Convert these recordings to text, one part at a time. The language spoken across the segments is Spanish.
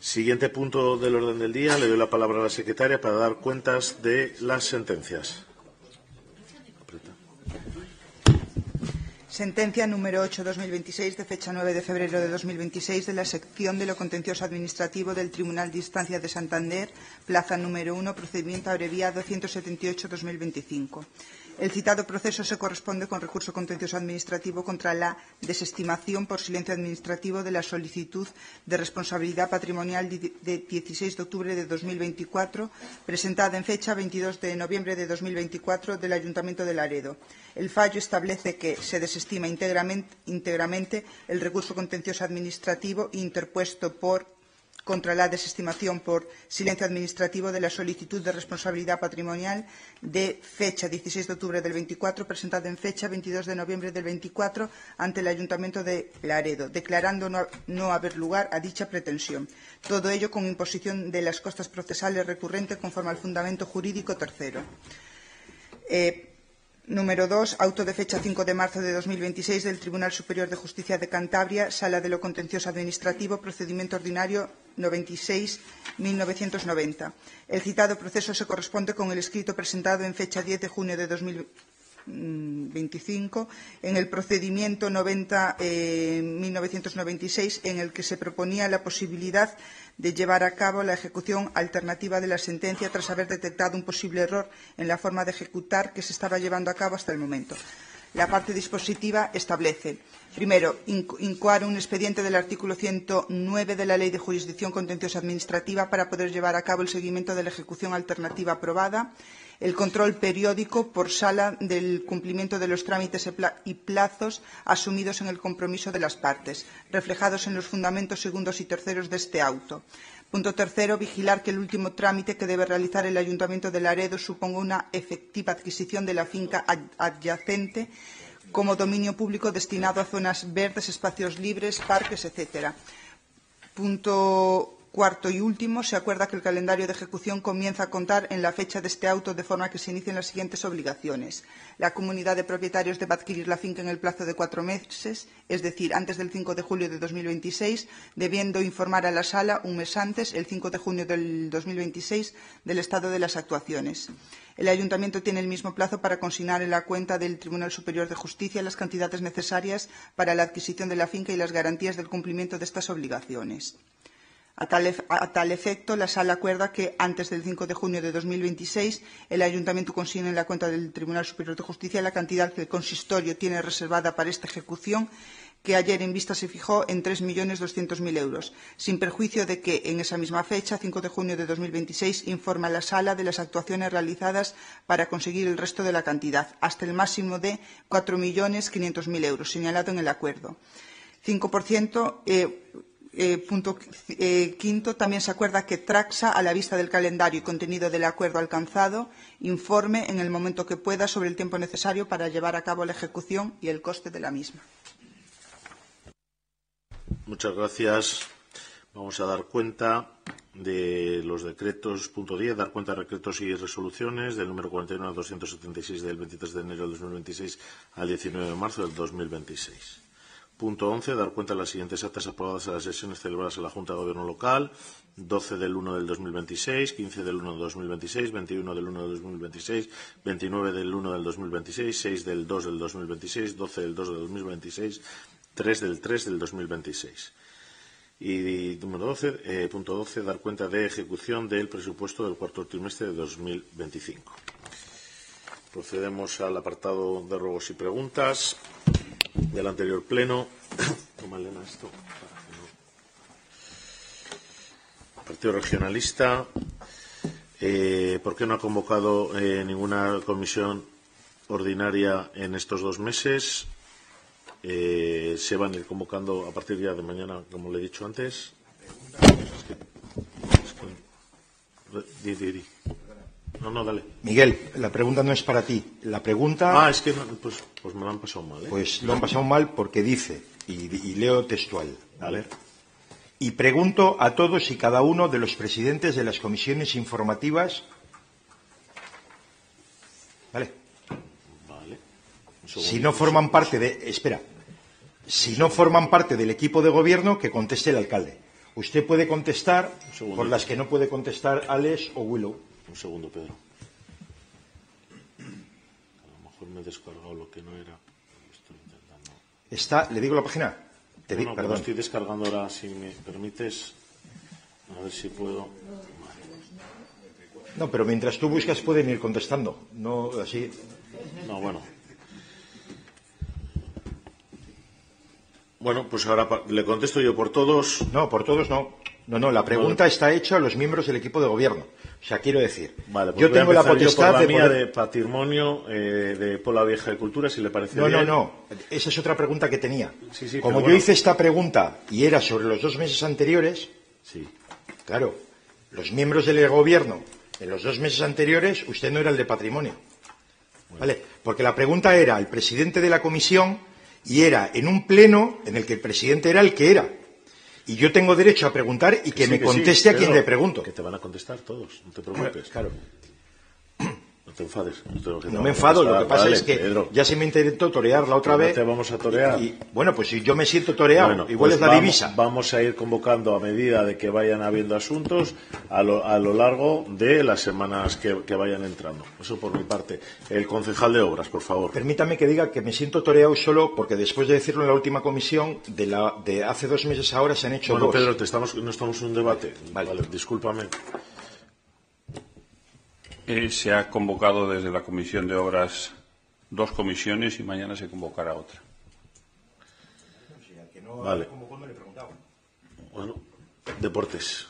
Siguiente punto del orden del día. Le doy la palabra a la secretaria para dar cuentas de las sentencias. Sentencia número 8/2026, de fecha 9 de febrero de 2026, de la sección de lo contencioso administrativo del Tribunal de Instancia de Santander, plaza número 1, procedimiento abreviado 178/2025. El citado proceso se corresponde con recurso contencioso administrativo contra la desestimación por silencio administrativo de la solicitud de responsabilidad patrimonial de 16 de octubre de 2024, presentada en fecha 22 de noviembre de 2024 del Ayuntamiento de Laredo. El fallo establece que se desestima íntegramente el recurso contencioso administrativo interpuesto contra la desestimación por silencio administrativo de la solicitud de responsabilidad patrimonial de fecha 16 de octubre del 24, presentada en fecha 22 de noviembre del 24 ante el Ayuntamiento de Laredo, declarando no haber lugar a dicha pretensión. Todo ello con imposición de las costas procesales recurrentes conforme al fundamento jurídico tercero. Número 2. Auto de fecha 5 de marzo de 2026 del Tribunal Superior de Justicia de Cantabria, Sala de lo Contencioso Administrativo, procedimiento ordinario 96-1990. El citado proceso se corresponde con el escrito presentado en fecha 10 de junio de 2025 en el procedimiento 90-1996, en el que se proponía la posibilidad de llevar a cabo la ejecución alternativa de la sentencia tras haber detectado un posible error en la forma de ejecutar que se estaba llevando a cabo hasta el momento. La parte dispositiva establece, primero, incoar un expediente del artículo 109 de la Ley de Jurisdicción Contenciosa Administrativa para poder llevar a cabo el seguimiento de la ejecución alternativa aprobada, el control periódico por sala del cumplimiento de los trámites y plazos asumidos en el compromiso de las partes, reflejados en los fundamentos segundos y terceros de este auto. Punto tercero, vigilar que el último trámite que debe realizar el Ayuntamiento de Laredo suponga una efectiva adquisición de la finca adyacente como dominio público destinado a zonas verdes, espacios libres, parques, etc. Punto cuarto y último, se acuerda que el calendario de ejecución comienza a contar en la fecha de este auto, de forma que se inicien las siguientes obligaciones. La comunidad de propietarios debe adquirir la finca en el plazo de 4 meses, es decir, antes del 5 de julio de 2026, debiendo informar a la sala un mes antes, el 5 de junio del 2026, del estado de las actuaciones. El Ayuntamiento tiene el mismo plazo para consignar en la cuenta del Tribunal Superior de Justicia las cantidades necesarias para la adquisición de la finca y las garantías del cumplimiento de estas obligaciones. A tal efecto, la Sala acuerda que antes del 5 de junio de 2026 el Ayuntamiento consigne en la cuenta del Tribunal Superior de Justicia la cantidad que el consistorio tiene reservada para esta ejecución, que ayer en vista se fijó en 3.200.000 euros, sin perjuicio de que en esa misma fecha, 5 de junio de 2026, informa a la Sala de las actuaciones realizadas para conseguir el resto de la cantidad, hasta el máximo de 4.500.000 euros, señalado en el acuerdo. 5%. Punto quinto, también se acuerda que Traxa, a la vista del calendario y contenido del acuerdo alcanzado, informe en el momento que pueda sobre el tiempo necesario para llevar a cabo la ejecución y el coste de la misma. Muchas gracias. Vamos a dar cuenta de los decretos. Punto 10. Dar cuenta de decretos y resoluciones del número 49 al 276 del 23 de enero del 2026 al 19 de marzo del 2026. Punto 11. Dar cuenta de las siguientes actas aprobadas en las sesiones celebradas en la Junta de Gobierno Local: 12 del 1 del 2026, 15 del 1 del 2026, 21 del 1 del 2026, 29 del 1 del 2026, 6 del 2 del 2026, 12 del 2 del 2026, 3 del 3 del 2026. Y número 12, punto 12, dar cuenta de ejecución del presupuesto del cuarto trimestre de 2025. Procedemos al apartado de ruegos y preguntas del anterior pleno. Toma, Elena, esto. Partido Regionalista. ¿Por qué no ha convocado ninguna comisión ordinaria en estos 2 meses? Se van a ir convocando a partir ya de mañana, como le he dicho antes. No, dale. Miguel, la pregunta no es para ti. La pregunta... es que no, pues me lo han pasado mal. Pues lo han pasado mal porque dice, y leo textual, a ver. Y pregunto a todos y cada uno de los presidentes de las comisiones informativas... Vale. Si no forman parte de... Espera. Si no forman parte del equipo de gobierno, que conteste el alcalde. Usted puede contestar segundo. por las que no puede contestar Alex o Willow. Un segundo, Pedro. A lo mejor me he descargado lo que no era. Estoy intentando. Está, ¿le digo la página? Te digo, Bueno, perdón. estoy descargando ahora, si me permites. A ver si puedo. No, pero mientras tú buscas pueden ir contestando. No, así. No, bueno. Bueno, pues ahora le contesto yo por todos. No, por todos no. No, la pregunta está hecha a los miembros del equipo de gobierno. O sea, quiero decir, Vale, pues yo tengo la potestad por la mía poder... de patrimonio de Pola Vieja de Cultura, si le parece No, bien. no. Esa es otra pregunta que tenía. Sí, Como pero yo bueno. hice esta pregunta y era sobre los 2 meses anteriores, Sí. claro, los miembros del gobierno en los 2 meses anteriores, usted no era el de patrimonio. ¿Vale? Porque la pregunta era el presidente de la comisión y era en un pleno en el que el presidente era el que era. Y yo tengo derecho a preguntar y que me conteste a quien le pregunto. Que te van a contestar todos, no te preocupes. Claro. No te enfades. No me enfado, lo que pasa Vale, es que Pedro, ya se me intentó torear la otra no vez. te vamos a torear. Bueno, pues si yo me siento toreado, Bueno, igual pues es la divisa. Vamos a ir convocando a medida de que vayan habiendo asuntos a lo largo de las semanas que vayan entrando. Eso por mi parte. El concejal de Obras, por favor. Permítame que diga que me siento toreado solo porque después de decirlo en la última comisión, de hace 2 meses ahora se han hecho Bueno, 2. Pedro, no estamos en un debate. Vale. Discúlpame. Se ha convocado desde la Comisión de Obras 2 comisiones y mañana se convocará otra. Vale. Bueno, deportes.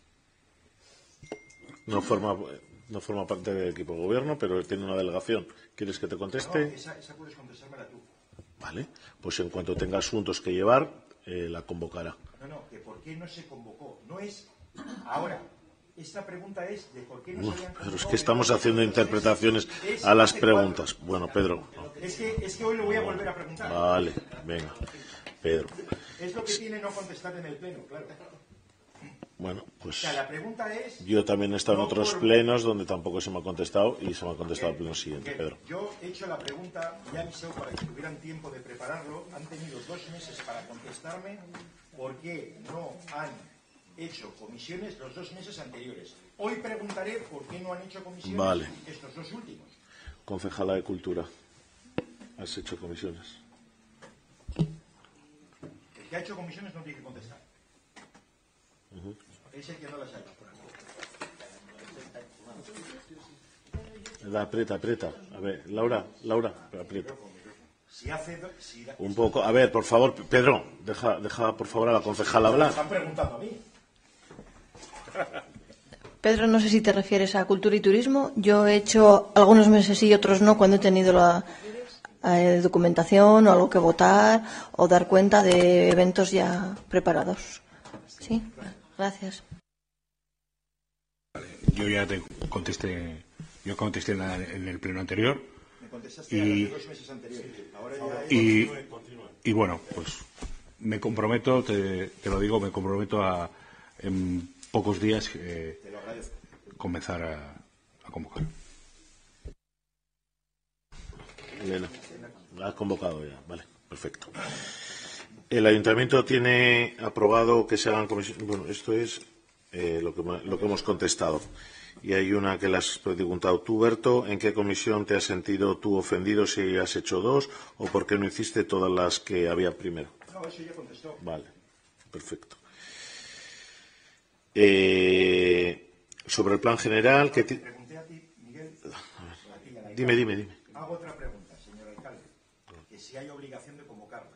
No forma parte del equipo de gobierno, pero tiene una delegación. ¿Quieres que te conteste? Esa puedes contestármela tú. Vale. Pues en cuanto tenga asuntos que llevar, la convocará. No, que por qué no se convocó. No es ahora. Esta pregunta es de por qué no se habían convocado. Pero es que estamos haciendo interpretaciones a las preguntas. Bueno, Pedro. No. Es que hoy lo voy a volver a preguntar. Vale, venga. Pedro. Es lo que tiene no contestar en el pleno, claro. Bueno, O pues sea, la pregunta es... yo también he estado en no otros por- plenos donde tampoco se me ha contestado y se me ha contestado al pleno siguiente, Pedro. Yo he hecho la pregunta, ya avisé para que tuvieran tiempo de prepararlo. Han tenido 2 meses para contestarme por qué no han hecho comisiones los 2 meses anteriores. Hoy preguntaré por qué no han hecho comisiones Vale. estos 2 últimos. Concejala de Cultura. ¿Has hecho comisiones? El que ha hecho comisiones no tiene que contestar. Es el que no las ha hecho. Aprieta. A ver, Laura, aprieta. Si hace... Un poco. A ver, por favor, Pedro, deja por favor a la concejala hablar. Están preguntando a mí. Pedro, no sé si te refieres a cultura y turismo. Yo he hecho algunos meses sí y otros no cuando he tenido la documentación o algo que votar o dar cuenta de eventos ya preparados. Sí, gracias. Yo ya te contesté, en el pleno anterior Me contestaste a los 2 meses anteriores. Ahora ya y bueno, pues me comprometo, te lo digo, me comprometo a en pocos días te lo agradezco. comenzar a convocar. Elena, la has convocado ya. Vale, perfecto. El ayuntamiento tiene aprobado que se hagan comisiones. Bueno, esto es lo que hemos contestado. Y hay una que le has preguntado tú, Berto. ¿En qué comisión te has sentido tú ofendido si has hecho 2 o por qué no hiciste todas las que había primero? No, eso ya contestó. Vale, perfecto. Sobre el plan general, ¿qué Pregunté a ti, Miguel. Dime. Hago otra pregunta, señor alcalde. Que si hay obligación de convocarlas.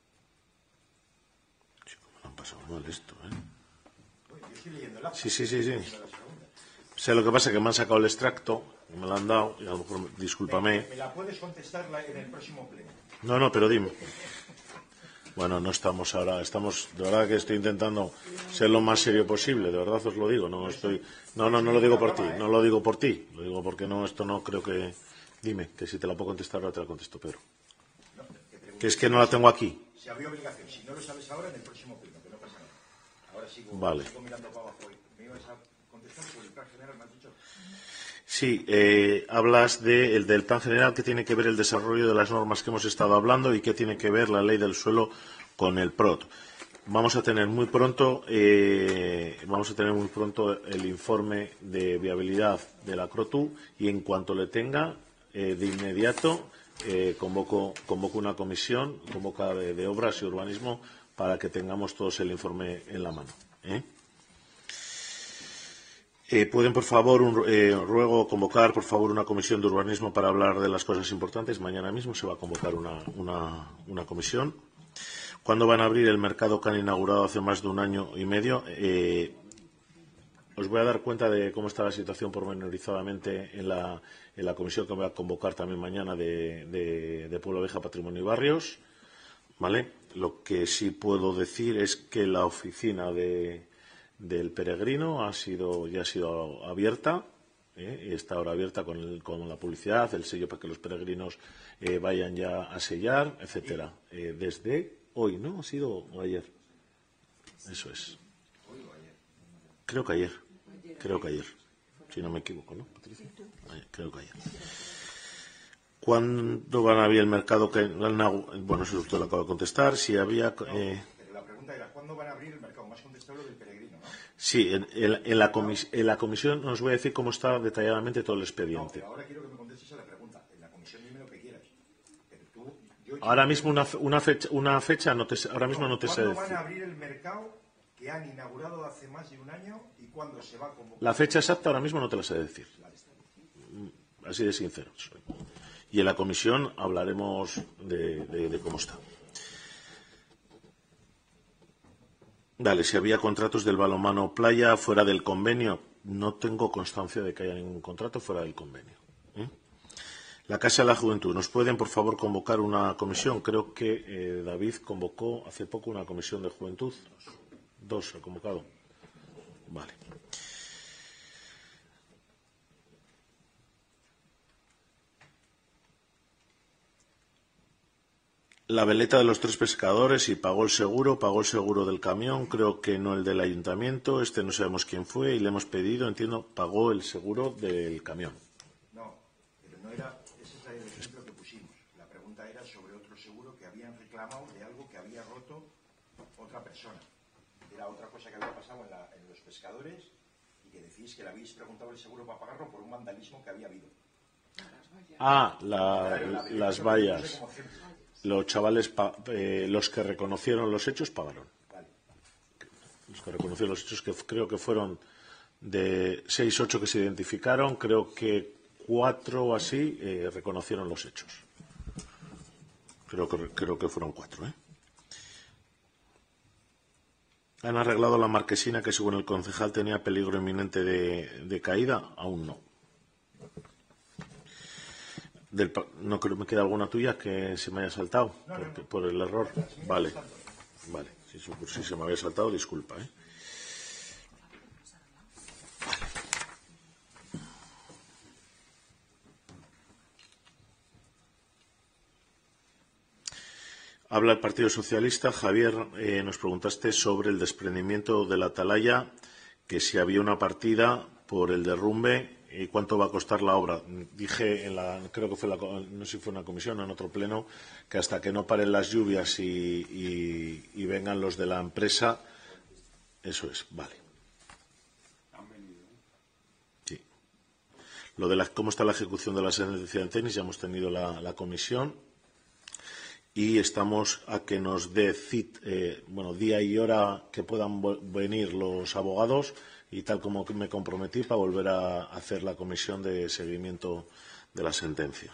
Chico, me lo han pasado mal esto, ¿eh? Bueno, yo estoy leyendo el acta. Sí. O sea, lo que pasa es que me han sacado el extracto, me lo han dado, y a lo mejor, discúlpame. Me la puedes contestar en el próximo pleno. No, pero dime. Bueno, no estamos ahora, de verdad que estoy intentando ser lo más serio posible, de verdad os lo digo, no lo digo por ti, no lo digo por ti, lo digo porque esto no creo que... Dime, que si te la puedo contestar ahora te la contesto, Pedro. Que es que no la tengo aquí. Si había obligación, si no lo sabes ahora, en el próximo pleno, que no pasa nada. Ahora sigo mirando para abajo. ¿Me ibas a contestar por el plan general, me has dicho? Sí, hablas del plan general, que tiene que ver el desarrollo de las normas que hemos estado hablando y qué tiene que ver la ley del suelo con el PROT. Vamos a tener muy pronto el informe de viabilidad de la CROTU y en cuanto le tenga, de inmediato convoco una comisión de obras y urbanismo para que tengamos todos el informe en la mano. Pueden, por favor, ruego convocar, por favor, una comisión de urbanismo para hablar de las cosas importantes. Mañana mismo se va a convocar una comisión. ¿Cuándo van a abrir el mercado que han inaugurado hace más de un año y medio? Os voy a dar cuenta de cómo está la situación pormenorizadamente en la comisión que voy a convocar también mañana de Pueblo Vieja, Patrimonio y Barrios. ¿Vale? Lo que sí puedo decir es que la oficina del Peregrino ya ha sido abierta. Y está ahora abierta con la publicidad, el sello para que los peregrinos vayan ya a sellar, etcétera. Desde hoy, ¿no? ¿Ha sido o ayer? Eso es. Creo que ayer. Si no me equivoco, ¿no, Patricia? Creo que ayer. ¿Cuándo van a abrir el mercado? Bueno, eso usted lo acaba de contestar. Si había... Pero la pregunta era, ¿cuándo van a abrir el mercado? Más contestado lo del Peregrino, ¿no? Sí, en la comisión os voy a decir cómo está detalladamente todo el expediente. No, pero ahora quiero que me contestes a la pregunta. En la comisión dime lo que quieras. Pero ahora mismo una fecha ahora mismo no te sé decir. ¿Cuándo van a abrir el mercado que han inaugurado hace más de un año y cuándo se va a convocar? La fecha exacta ahora mismo no te la sé decir. Así de sincero soy. Y en la comisión hablaremos de cómo está. Vale, si había contratos del balonmano playa fuera del convenio, no tengo constancia de que haya ningún contrato fuera del convenio. La Casa de la Juventud, ¿nos pueden, por favor, convocar una comisión? Creo que David convocó hace poco una comisión de juventud. 2 ha convocado. Vale. La veleta de los 3 pescadores y pagó el seguro del camión, creo que no el del ayuntamiento, no sabemos quién fue y le hemos pedido, entiendo, pagó el seguro del camión. No, pero no era, ese es el ejemplo que pusimos. La pregunta era sobre otro seguro que habían reclamado de algo que había roto otra persona. Era otra cosa que había pasado en los pescadores y que decís que le habéis preguntado el seguro para pagarlo por un vandalismo que había habido. Las vallas. Los chavales, los que reconocieron los hechos, pagaron. Los que reconocieron los hechos, que creo que fueron de 6, 8 que se identificaron, creo que 4 o así reconocieron los hechos. Creo que fueron 4. ¿Han arreglado la marquesina que, según el concejal, tenía peligro inminente de caída? Aún no. No creo que me queda alguna tuya que se me haya saltado por el error. Vale. Si se me había saltado, disculpa. Habla el Partido Socialista. Javier, nos preguntaste sobre el desprendimiento de la atalaya, que si había una partida por el derrumbe. ¿Y cuánto va a costar la obra? Dije, creo que fue no sé si fue una comisión o en otro pleno, que hasta que no paren las lluvias y vengan los de la empresa, eso es, vale. Sí. Lo de cómo está la ejecución de la sentencia de tenis, ya hemos tenido la comisión y estamos a que nos dé día y hora que puedan venir los abogados y tal como me comprometí para volver a hacer la comisión de seguimiento de la sentencia.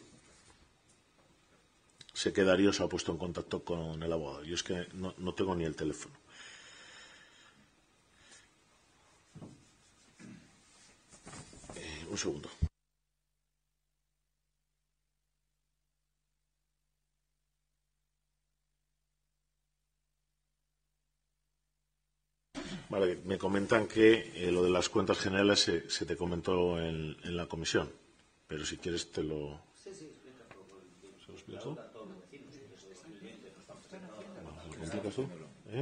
Sé que Darío se ha puesto en contacto con el abogado. Yo es que no tengo ni el teléfono. Un segundo. Vale, me comentan que lo de las cuentas generales se te comentó en la comisión, pero si quieres te lo... ¿Se lo explicas tú? ¿Lo complicas tú?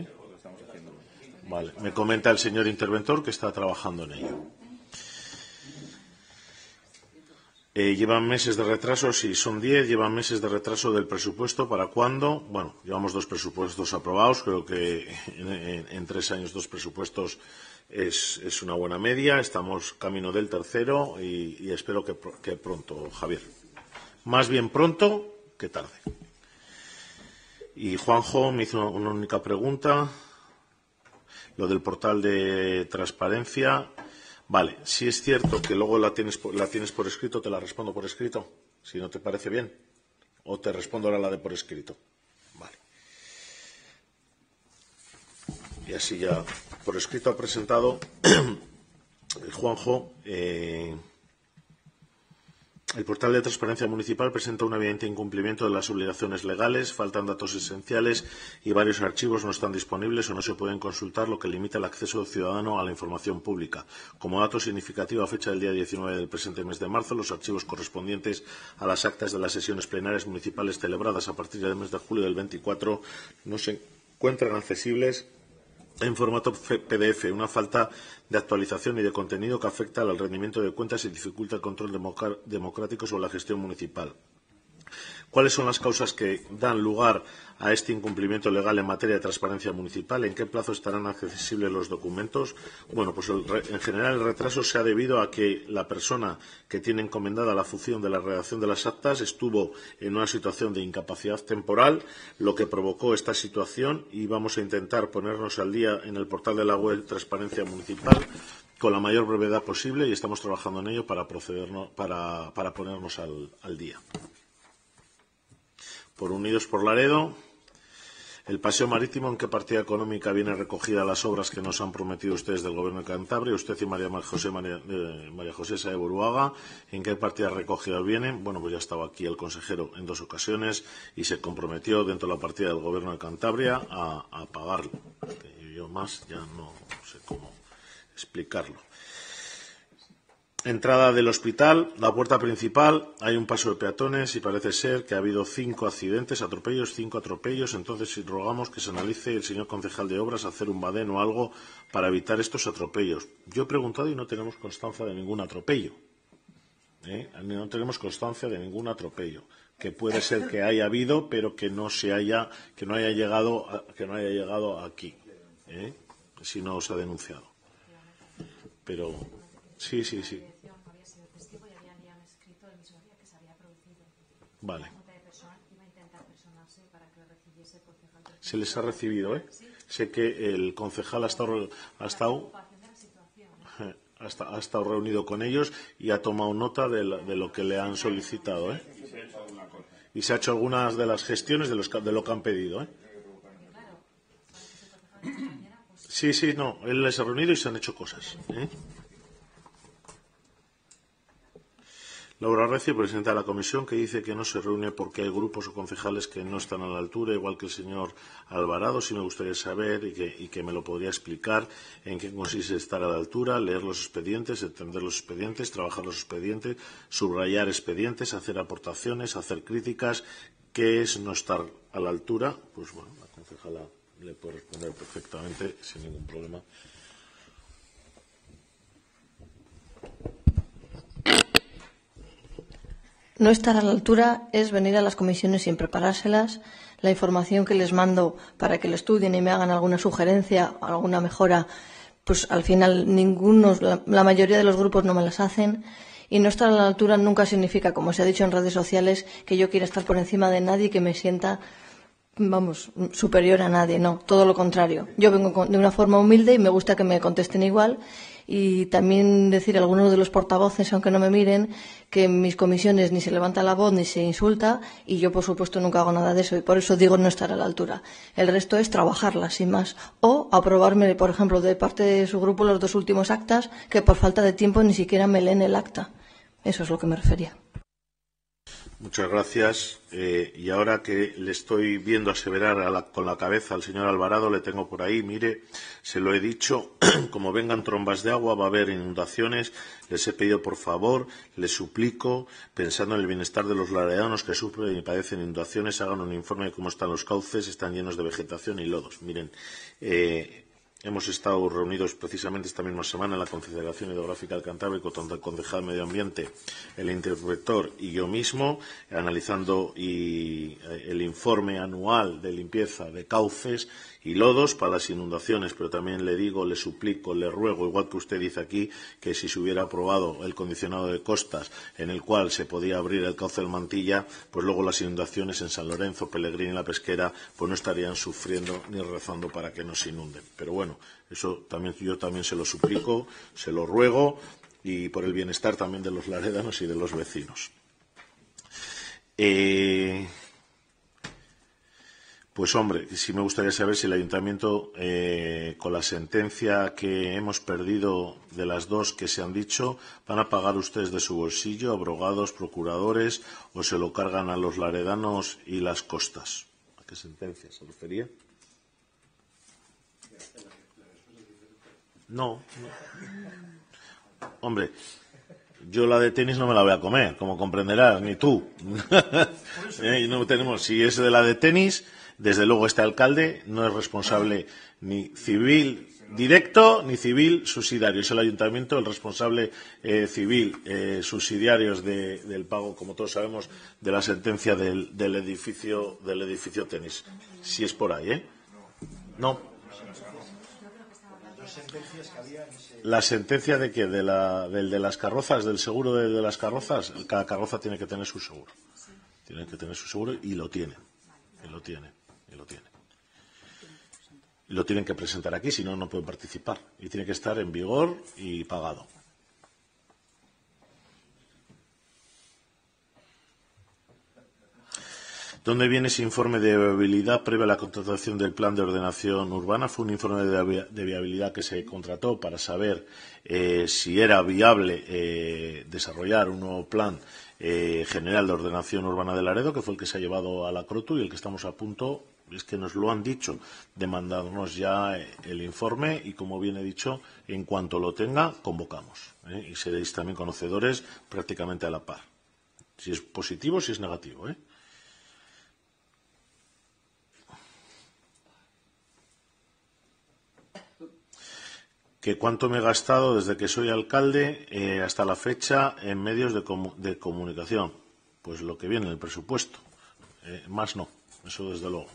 Vale, me comenta el señor interventor que está trabajando en ello. Llevan meses de retraso, si son 10, llevan meses de retraso del presupuesto. ¿Para cuándo? Bueno, llevamos 2 presupuestos aprobados. Creo que en 3 años 2 presupuestos es una buena media. Estamos camino del tercero y espero que pronto, Javier. Más bien pronto que tarde. Y Juanjo me hizo una única pregunta. Lo del portal de transparencia. Vale, si es cierto que luego la tienes por escrito, te la respondo por escrito, si no te parece bien. O te respondo ahora la de por escrito. Vale. Y así ya por escrito ha presentado Juanjo. El portal de transparencia municipal presenta un evidente incumplimiento de las obligaciones legales, faltan datos esenciales y varios archivos no están disponibles o no se pueden consultar, lo que limita el acceso ciudadano a la información pública. Como dato significativo, a fecha del día 19 del presente mes de marzo, los archivos correspondientes a las actas de las sesiones plenarias municipales celebradas a partir del mes de julio del 24 no se encuentran accesibles en formato PDF, una falta de actualización y de contenido que afecta al rendimiento de cuentas y dificulta el control democrático sobre la gestión municipal. ¿Cuáles son las causas que dan lugar a este incumplimiento legal en materia de transparencia municipal? ¿En qué plazo estarán accesibles los documentos? Bueno, pues en general el retraso se ha debido a que la persona que tiene encomendada la función de la redacción de las actas estuvo en una situación de incapacidad temporal, lo que provocó esta situación, y vamos a intentar ponernos al día en el portal de la web Transparencia Municipal con la mayor brevedad posible y estamos trabajando en ello para ponernos al día. Por Unidos por Laredo, el paseo marítimo, ¿en qué partida económica viene recogida las obras que nos han prometido ustedes del Gobierno de Cantabria? Usted y María José Saez Buruaga, ¿en qué partida recogidas vienen? Bueno, pues ya estaba aquí el consejero en 2 ocasiones y se comprometió dentro de la partida del Gobierno de Cantabria a pagarlo. Yo más ya no sé cómo explicarlo. Entrada del hospital, la puerta principal, hay un paso de peatones y parece ser que ha habido 5 accidentes, 5 atropellos. Entonces rogamos que se analice el señor concejal de obras hacer un badén o algo para evitar estos atropellos. Yo he preguntado y no tenemos constancia de ningún atropello. No tenemos constancia de ningún atropello. Que puede ser que haya habido, pero que no haya llegado aquí. Si no se ha denunciado. Pero sí. Vale. Se les ha recibido, ¿eh? Sé que el concejal ha estado reunido con ellos y ha tomado nota de lo que le han solicitado, ¿eh? Y se ha hecho algunas de las gestiones de lo que han pedido, ¿eh? Sí, no. Él les ha reunido y se han hecho cosas, ¿eh? Laura Recio, presidenta de la comisión, que dice que no se reúne porque hay grupos o concejales que no están a la altura, igual que el señor Alvarado. Sí me gustaría saber y que me lo podría explicar en qué consiste estar a la altura, leer los expedientes, entender los expedientes, trabajar los expedientes, subrayar expedientes, hacer aportaciones, hacer críticas. ¿Qué es no estar a la altura? Pues bueno, la concejala le puede responder perfectamente sin ningún problema. No estar a la altura es venir a las comisiones sin preparárselas. La información que les mando para que lo estudien y me hagan alguna sugerencia, alguna mejora, pues al final la mayoría de los grupos no me las hacen. Y no estar a la altura nunca significa, como se ha dicho en redes sociales, que yo quiera estar por encima de nadie y que me sienta, superior a nadie. No, todo lo contrario. Yo vengo de una forma humilde y me gusta que me contesten igual. Y también decir a algunos de los portavoces, aunque no me miren, que en mis comisiones ni se levanta la voz ni se insulta y yo, por supuesto, nunca hago nada de eso y por eso digo no estar a la altura. El resto es trabajarla, sin más. O aprobarme, por ejemplo, de parte de su grupo los 2 últimos actas que por falta de tiempo ni siquiera me leen el acta. Eso es lo que me refería. Muchas gracias. Y ahora que le estoy viendo aseverar con la cabeza al señor Alvarado, le tengo por ahí, mire, se lo he dicho, como vengan trombas de agua va a haber inundaciones, les he pedido por favor, les suplico, pensando en el bienestar de los laredanos que sufren y padecen inundaciones, hagan un informe de cómo están los cauces, están llenos de vegetación y lodos. Miren, hemos estado reunidos precisamente esta misma semana en la Confederación Hidrográfica del Cantábrico, tanto el concejal de Medio Ambiente, el interventor y yo mismo, analizando el informe anual de limpieza de cauces y lodos para las inundaciones, pero también le digo, le suplico, le ruego, igual que usted dice aquí, que si se hubiera aprobado el condicionado de costas en el cual se podía abrir el cauce del Mantilla, pues luego las inundaciones en San Lorenzo, Pellegrini y La Pesquera pues no estarían sufriendo ni rezando para que no se inunden. Pero bueno, eso también yo también se lo suplico, se lo ruego, y por el bienestar también de los laredanos y de los vecinos. Pues hombre, sí me gustaría saber si el Ayuntamiento, con la sentencia que hemos perdido de las dos que se han dicho, van a pagar ustedes de su bolsillo, abogados, procuradores, o se lo cargan a los laredanos y las costas. ¿A qué sentencia se refería? No. Hombre, yo la de tenis no me la voy a comer, como comprenderás, ni tú. No tenemos, si es de la de tenis, desde luego este alcalde no es responsable ni civil directo ni civil subsidiario. Es el ayuntamiento el responsable civil subsidiarios del pago, como todos sabemos, de la sentencia del edificio tenis. Si es por ahí, ¿eh? No. La sentencia de que del de las carrozas, del seguro de las carrozas, cada carroza tiene que tener su seguro. Tiene que tener su seguro y lo tiene. Y lo tiene. Y lo tienen que presentar aquí, si no, no pueden participar. Y tiene que estar en vigor y pagado. ¿Dónde viene ese informe de viabilidad previa a la contratación del plan de ordenación urbana? Fue un informe de viabilidad que se contrató para saber si era viable desarrollar un nuevo plan general de ordenación urbana de Laredo, que fue el que se ha llevado a la CROTU y el que estamos a punto, es que nos lo han dicho, de mandarnos ya el informe y, como bien he dicho, en cuanto lo tenga, convocamos. Y seréis también conocedores prácticamente a la par. Si es positivo, si es negativo, que cuánto me he gastado desde que soy alcalde hasta la fecha en medios de comunicación. Pues lo que viene en el presupuesto. Más no, eso desde luego.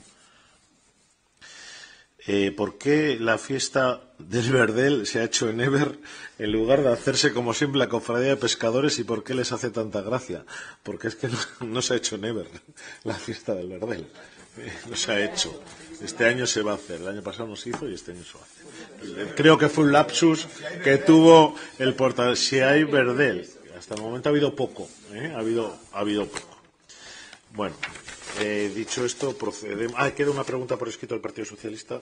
¿Por qué la fiesta del Verdel se ha hecho en Eber en lugar de hacerse como siempre la cofradía de pescadores, y por qué les hace tanta gracia? Porque es que no se ha hecho en Eber la fiesta del Verdel. No se ha hecho. Este año se va a hacer. El año pasado no se hizo y este año se va a hacer. Creo que fue un lapsus que tuvo el portavoz. Si hay Verdel, hasta el momento ha habido poco. Ha habido poco. Bueno, dicho esto, procedemos. Queda una pregunta por escrito del Partido Socialista.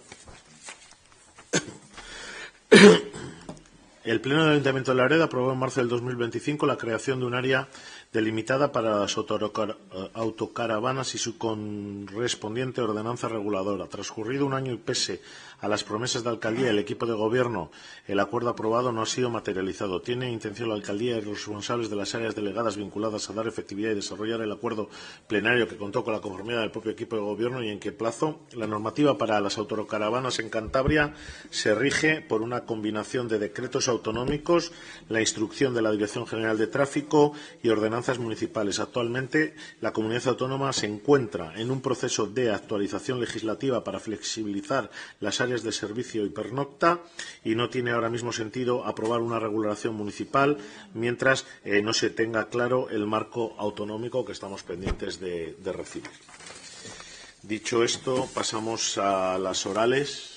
El Pleno del Ayuntamiento de Laredo aprobó en marzo del 2025 la creación de un área delimitada para las autocaravanas y su correspondiente ordenanza reguladora. Transcurrido un año y pese a las promesas de alcaldía y el equipo de gobierno, el acuerdo aprobado no ha sido materializado. ¿Tiene intención la alcaldía y los responsables de las áreas delegadas vinculadas a dar efectividad y desarrollar el acuerdo plenario que contó con la conformidad del propio equipo de gobierno, y en qué plazo? La normativa para las autocaravanas en Cantabria se rige por una combinación de decretos autonómicos, la instrucción de la Dirección General de Tráfico y ordenanzas municipales. Actualmente, la comunidad autónoma se encuentra en un proceso de actualización legislativa para flexibilizar las áreas de servicio y pernocta, y no tiene ahora mismo sentido aprobar una regulación municipal mientras no se tenga claro el marco autonómico que estamos pendientes de recibir. Dicho esto, pasamos a las orales.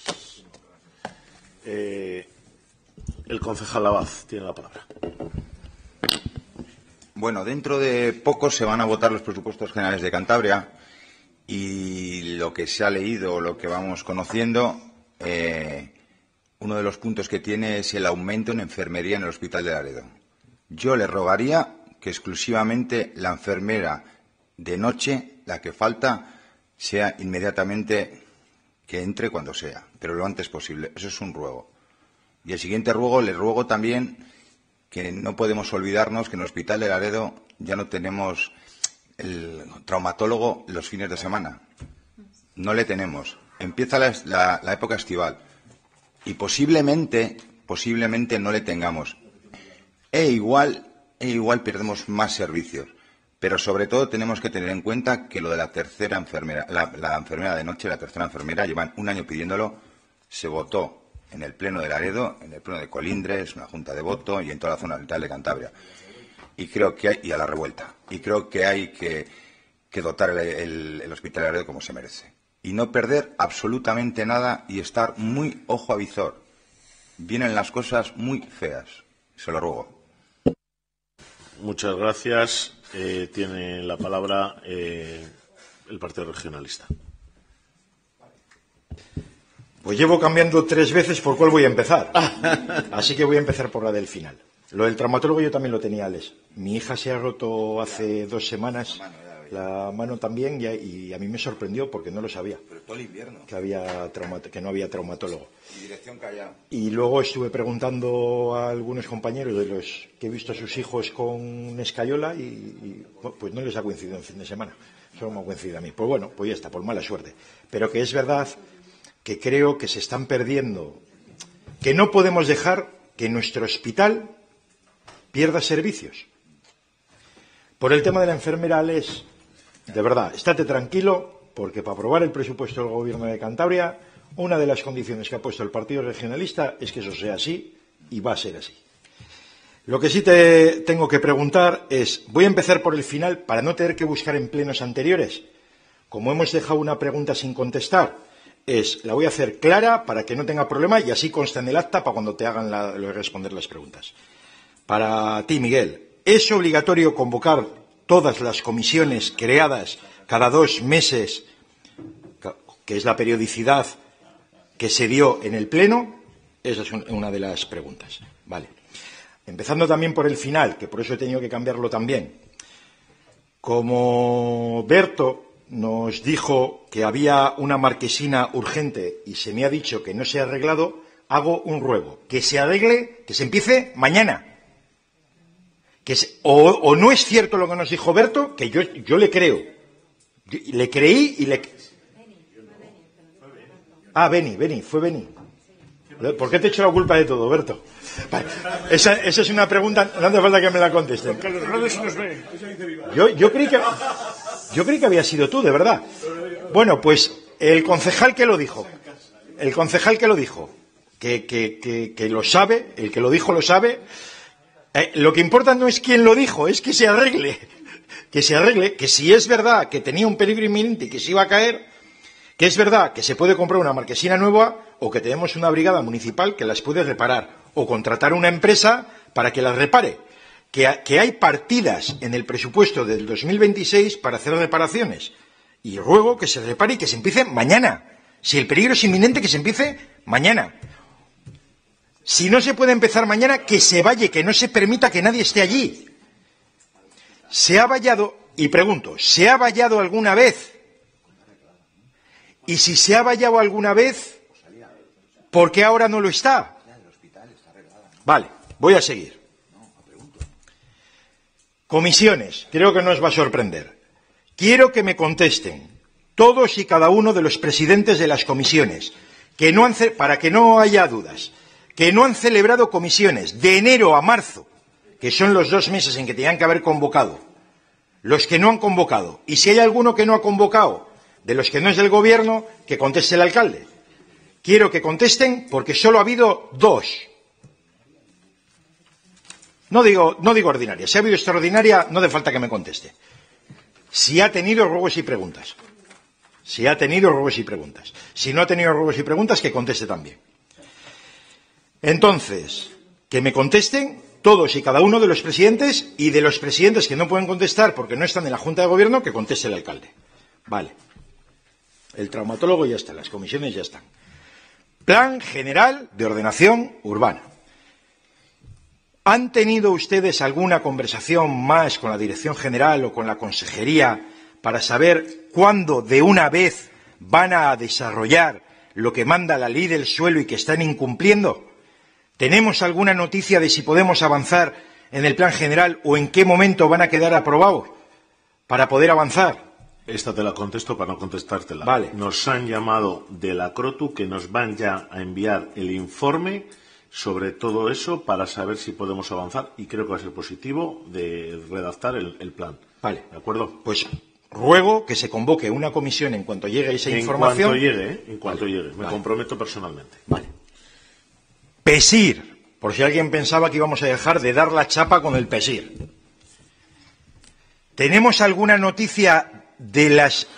El concejal Abad tiene la palabra. Bueno, dentro de poco se van a votar los presupuestos generales de Cantabria, y lo que se ha leído, lo que vamos conociendo, uno de los puntos que tiene es el aumento en enfermería en el Hospital de Laredo. Yo le rogaría que exclusivamente la enfermera de noche, la que falta, sea inmediatamente que entre cuando sea, pero lo antes posible. Eso es un ruego. Y el siguiente ruego, le ruego también que no podemos olvidarnos que en el Hospital de Laredo ya no tenemos el traumatólogo los fines de semana. No le tenemos. Empieza la época estival y posiblemente no le tengamos. E igual perdemos más servicios. Pero sobre todo tenemos que tener en cuenta que lo de la tercera enfermera, la enfermera de noche, la tercera enfermera, llevan un año pidiéndolo, se votó en el Pleno de Laredo, en el Pleno de Colindres, una junta de voto y en toda la zona oriental de Cantabria. Y creo que hay, y a la revuelta, y creo que hay que dotar el Hospital de Laredo como se merece. Y no perder absolutamente nada y estar muy ojo a visor. Vienen las cosas muy feas, se lo ruego. Muchas gracias. Tiene la palabra el Partido Regionalista. Pues llevo cambiando 3 veces por cuál voy a empezar. Así que voy a empezar por la del final. Lo del traumatólogo yo también lo tenía, Alex. Mi hija se ha roto hace 2 semanas la mano también y a mí me sorprendió porque no lo sabía. Pero todo el invierno. Que no había traumatólogo. Y dirección Callao. Y luego estuve preguntando a algunos compañeros de los que he visto a sus hijos con escayola y pues no les ha coincidido en fin de semana. Solo me ha coincidido a mí. Pues bueno, pues ya está, por mala suerte. Pero que es verdad que creo que se están perdiendo, que no podemos dejar que nuestro hospital pierda servicios. Por el tema de la enfermera, Alex, de verdad, estate tranquilo, porque para aprobar el presupuesto del Gobierno de Cantabria, una de las condiciones que ha puesto el Partido Regionalista es que eso sea así y va a ser así. Lo que sí te tengo que preguntar es, voy a empezar por el final para no tener que buscar en plenos anteriores. Como hemos dejado una pregunta sin contestar, la voy a hacer clara para que no tenga problema y así consta en el acta para cuando te hagan lo de responder las preguntas. Para ti, Miguel, ¿es obligatorio convocar todas las comisiones creadas cada 2 meses, que es la periodicidad que se dio en el Pleno? Esa es una de las preguntas. Vale. Empezando también por el final, que por eso he tenido que cambiarlo también. Como Berto nos dijo que había una marquesina urgente y se me ha dicho que no se ha arreglado, hago un ruego. Que se arregle, que se empiece mañana. O no es cierto lo que nos dijo Berto, que yo le creo. Le creí y le... Ah, Beni, fue Beni. ¿Por qué te echo la culpa de todo, Berto? Vale. Esa es una pregunta, no hace falta que me la contesten. Porque los redes nos ve. Yo creí que había sido tú, de verdad. Bueno, pues el concejal que lo dijo, que lo sabe, el que lo dijo lo sabe. Lo que importa no es quién lo dijo, es que se arregle, que si es verdad que tenía un peligro inminente y que se iba a caer, que es verdad que se puede comprar una marquesina nueva o que tenemos una brigada municipal que las puede reparar o contratar una empresa para que las repare, que hay partidas en el presupuesto del 2026 para hacer reparaciones y ruego que se repare y que se empiece mañana. Si el peligro es inminente, que se empiece mañana. Si no se puede empezar mañana, que se valle, que no se permita que nadie esté allí. ¿Se ha vallado? Y pregunto, ¿se ha vallado alguna vez? Y si se ha vallado alguna vez, ¿por qué ahora no lo está? Vale, voy a seguir. Comisiones, creo que no os va a sorprender. Quiero que me contesten todos y cada uno de los presidentes de las comisiones, para que no haya dudas, que no han celebrado comisiones de enero a marzo, que son los 2 meses en que tenían que haber convocado, los que no han convocado. Y si hay alguno que no ha convocado, de los que no es del Gobierno, que conteste el alcalde. Quiero que contesten porque solo ha habido 2. No digo ordinaria. Si ha habido extraordinaria, no hace falta que me conteste. Si ha tenido ruegos y preguntas. Si no ha tenido ruegos y preguntas, que conteste también. Entonces, que me contesten todos y cada uno de los presidentes, y de los presidentes que no pueden contestar porque no están en la Junta de Gobierno, que conteste el alcalde. Vale. El traumatólogo ya está, las comisiones ya están. Plan General de Ordenación Urbana. ¿Han tenido ustedes alguna conversación más con la Dirección General o con la Consejería para saber cuándo de una vez van a desarrollar lo que manda la Ley del Suelo y que están incumpliendo? ¿Tenemos alguna noticia de si podemos avanzar en el Plan General o en qué momento van a quedar aprobados para poder avanzar? Esta te la contesto para no contestártela. Vale. Nos han llamado de la Crotu que nos van ya a enviar el informe sobre todo eso para saber si podemos avanzar, y creo que va a ser positivo, de redactar el plan. Vale. ¿De acuerdo? Pues ruego que se convoque una comisión en cuanto llegue esa información. En cuanto llegue. Me comprometo personalmente. Vale. PESIR. Por si alguien pensaba que íbamos a dejar de dar la chapa con el PESIR. ¿Tenemos alguna noticia de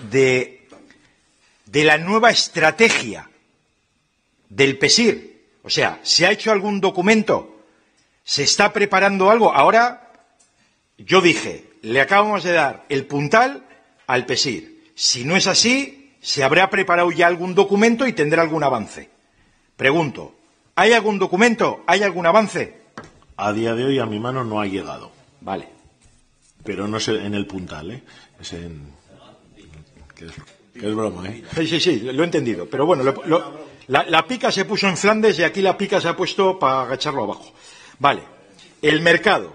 la nueva estrategia del PESIR? O sea, ¿se ha hecho algún documento? ¿Se está preparando algo? Ahora, yo dije, le acabamos de dar el puntal al PESIR. Si no es así, ¿se habrá preparado ya algún documento y tendrá algún avance? Pregunto, ¿hay algún documento? ¿Hay algún avance? A día de hoy a mi mano no ha llegado. Vale. Pero no es en el puntal, ¿eh? Es en... Que es broma, ¿eh? Sí, lo he entendido. Pero bueno, la pica se puso en Flandes y aquí la pica se ha puesto para agacharlo abajo. Vale. El mercado.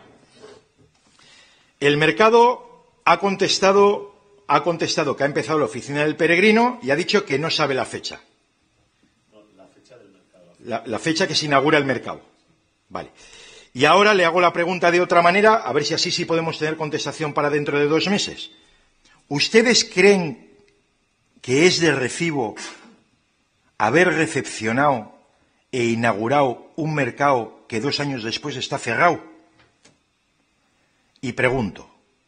El mercado ha contestado que ha empezado la oficina del peregrino y ha dicho que no sabe la fecha. La fecha del mercado. La fecha que se inaugura el mercado. Vale. Y ahora le hago la pregunta de otra manera, a ver si así sí podemos tener contestación para dentro de 2 meses. ¿Ustedes creen que es de recibo haber recepcionado e inaugurado un mercado que 2 años después está cerrado? Y pregunto,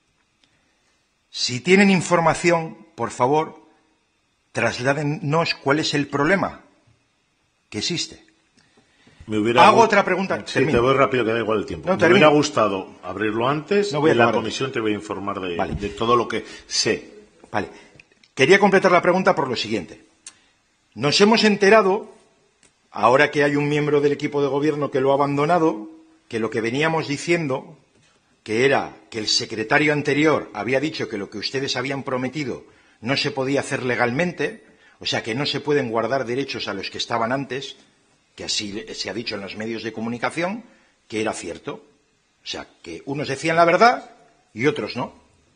si tienen información, por favor, trasládennos cuál es el problema que existe. Hago otra pregunta. Sí, te voy rápido, que da igual el tiempo. No, me hubiera gustado abrirlo antes. No voy a en la comisión te voy a informar de todo lo que sé. Vale. Quería completar la pregunta por lo siguiente. Nos hemos enterado, ahora que hay un miembro del equipo de gobierno que lo ha abandonado, que lo que veníamos diciendo, que era que el secretario anterior había dicho que lo que ustedes habían prometido no se podía hacer legalmente, o sea que no se pueden guardar derechos a los que estaban antes, que así se ha dicho en los medios de comunicación, que era cierto. O sea, que unos decían la verdad y otros no.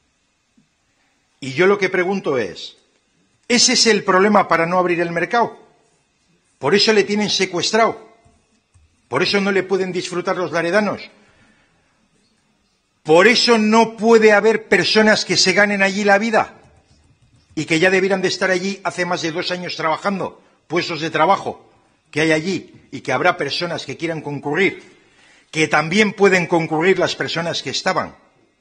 Y yo lo que pregunto es, ¿ese es el problema para no abrir el mercado? ¿Por eso le tienen secuestrado? ¿Por eso no le pueden disfrutar los laredanos? ¿Por eso no puede haber personas que se ganen allí la vida y que ya debieran de estar allí hace más de 2 años trabajando, puestos de trabajo que hay allí, y que habrá personas que quieran concurrir, que también pueden concurrir las personas que estaban?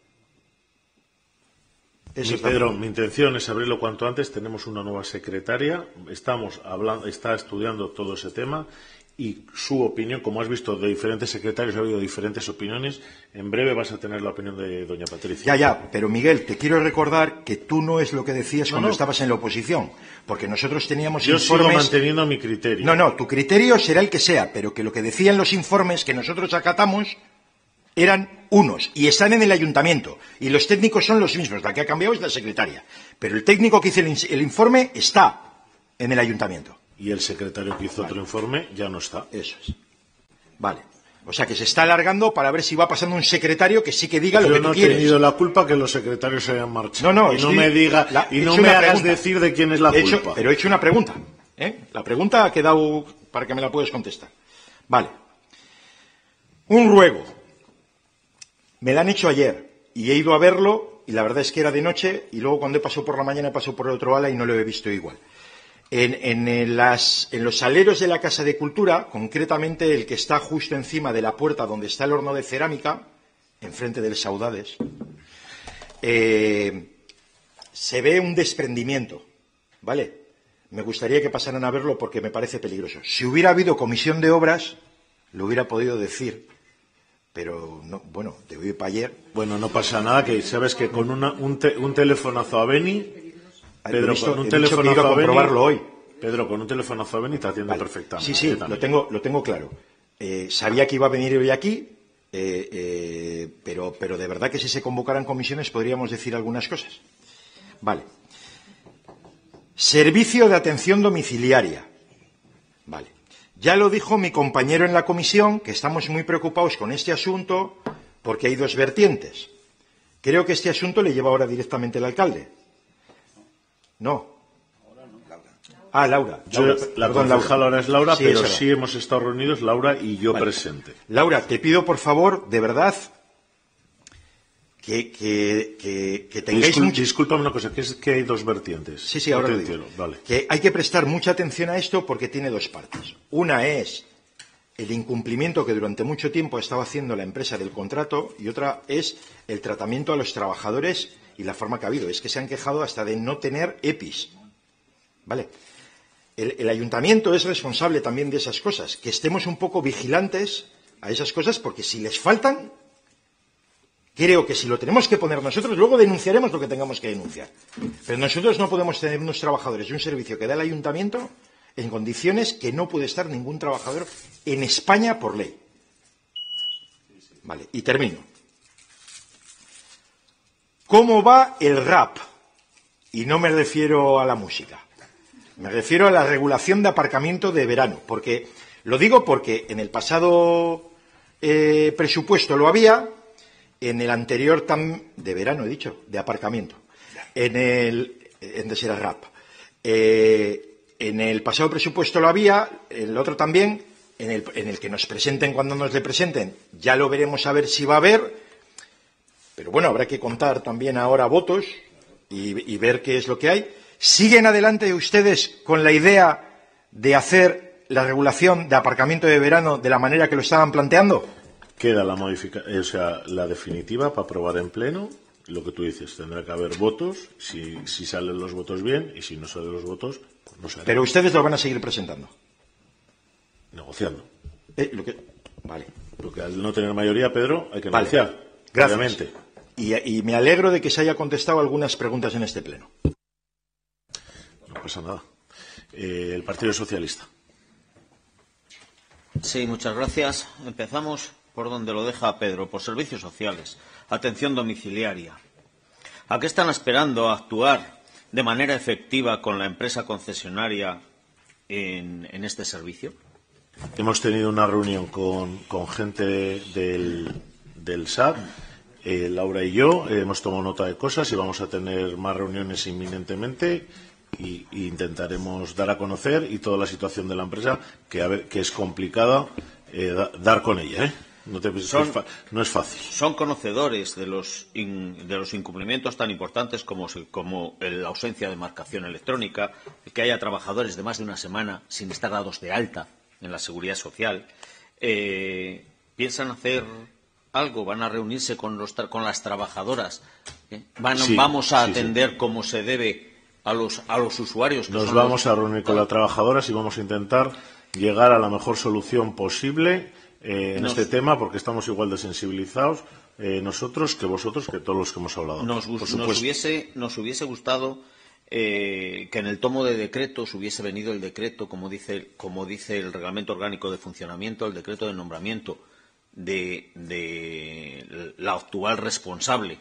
Pedro, mi intención es abrirlo cuanto antes. Tenemos una nueva secretaria, está estudiando todo ese tema, y su opinión, como has visto, de diferentes secretarios ha habido diferentes opiniones. En breve vas a tener la opinión de doña Patricia. Ya, pero Miguel, te quiero recordar que tú no es lo que decías cuando estabas en la oposición, porque nosotros teníamos informes... Yo sigo manteniendo mi criterio. No, tu criterio será el que sea, pero que lo que decían los informes que nosotros acatamos eran unos, y están en el ayuntamiento, y los técnicos son los mismos. La que ha cambiado es la secretaria, pero el técnico que hizo el informe está en el ayuntamiento. Y el secretario que hizo otro informe ya no está. Eso es. Vale. O sea, que se está alargando para ver si va pasando un secretario que sí que diga lo que tú quieres. Yo no he tenido la culpa que los secretarios se hayan marchado. No, y no me hagas decir de quién es la culpa. Pero he hecho una pregunta. La pregunta ha quedado para que me la puedas contestar. Vale. Un ruego. Me la han hecho ayer y he ido a verlo, y la verdad es que era de noche, y luego cuando he pasado por la mañana he pasado por el otro ala y no lo he visto igual. En los aleros de la Casa de Cultura, concretamente el que está justo encima de la puerta donde está el horno de cerámica, enfrente del Saudades, se ve un desprendimiento, ¿vale? Me gustaría que pasaran a verlo porque me parece peligroso. Si hubiera habido comisión de obras, lo hubiera podido decir, pero no, bueno, de hoy para ayer. Bueno, no pasa nada, que sabes que con un telefonazo a Beni... Pedro, con un telefonazo a comprobarlo hoy. Pedro, con un telefonazo a Beni te atiende perfectamente. Sí, lo tengo claro. Sabía que iba a venir hoy aquí, pero de verdad que si se convocaran comisiones podríamos decir algunas cosas. Vale. Servicio de atención domiciliaria. Vale. Ya lo dijo mi compañero en la comisión, que estamos muy preocupados con este asunto porque hay 2 vertientes. Creo que este asunto le lleva ahora directamente el alcalde. No. Laura. La concejala ahora es Laura, Sí, pero es sí hemos estado reunidos, Laura y yo presente. Laura, te pido, por favor, de verdad, que tengáis mucho... Discúlpame una cosa, que es que hay dos vertientes. Sí, ahora lo digo. Vale. Que hay que prestar mucha atención a esto porque tiene dos partes. Una es el incumplimiento que durante mucho tiempo ha estado haciendo la empresa del contrato y otra es el tratamiento a los trabajadores y la forma que ha habido. Es que se han quejado hasta de no tener EPIs. ¿Vale? El ayuntamiento es responsable también de esas cosas. Que estemos un poco vigilantes a esas cosas porque si les faltan, creo que si lo tenemos que poner nosotros, luego denunciaremos lo que tengamos que denunciar. Pero nosotros no podemos tener unos trabajadores y un servicio que da el ayuntamiento en condiciones que no puede estar ningún trabajador en España por ley. Vale, y termino. ¿Cómo va el rap? Y no me refiero a la música. Me refiero a la regulación de aparcamiento de verano. Lo digo porque en el pasado presupuesto lo había, en el anterior de verano, he dicho, de aparcamiento. En el rap. En el pasado presupuesto lo había, en el otro también, en el que nos presenten cuando nos le presenten, ya lo veremos a ver si va a haber, pero bueno, habrá que contar también ahora votos y ver qué es lo que hay. ¿Siguen adelante ustedes con la idea de hacer la regulación de aparcamiento de verano de la manera que lo estaban planteando? Queda la definitiva para aprobar en pleno. Lo que tú dices, tendrá que haber votos, si salen los votos bien, y si no salen los votos, pues no se hará. Pero ustedes lo van a seguir presentando. Negociando. Vale. Porque al no tener mayoría, Pedro, hay que Vale. negociar. Gracias. Obviamente. Y me alegro de que se haya contestado algunas preguntas en este pleno. No pasa nada. El Partido Socialista. Sí, muchas gracias. Empezamos por donde lo deja Pedro, por servicios sociales, atención domiciliaria. ¿A qué están esperando a actuar de manera efectiva con la empresa concesionaria en este servicio? Hemos tenido una reunión con gente del SAT, Laura y yo, hemos tomado nota de cosas y vamos a tener más reuniones inminentemente y intentaremos dar a conocer y toda la situación de la empresa, que es complicada dar con ella, ¿eh? No es fácil. Son conocedores de los incumplimientos tan importantes como la ausencia de marcación electrónica, que haya trabajadores de más de una semana sin estar dados de alta en la Seguridad Social. ¿Piensan hacer algo? ¿Van a reunirse con las trabajadoras? ¿Vamos a atender como se debe a los usuarios? Nos vamos a reunir con las trabajadoras y vamos a intentar llegar a la mejor solución posible en este tema, porque estamos igual de sensibilizados nosotros que vosotros, que todos los que hemos hablado. Nos hubiese gustado que en el tomo de decretos hubiese venido el decreto, como dice el Reglamento Orgánico de Funcionamiento, el decreto de nombramiento de la actual responsable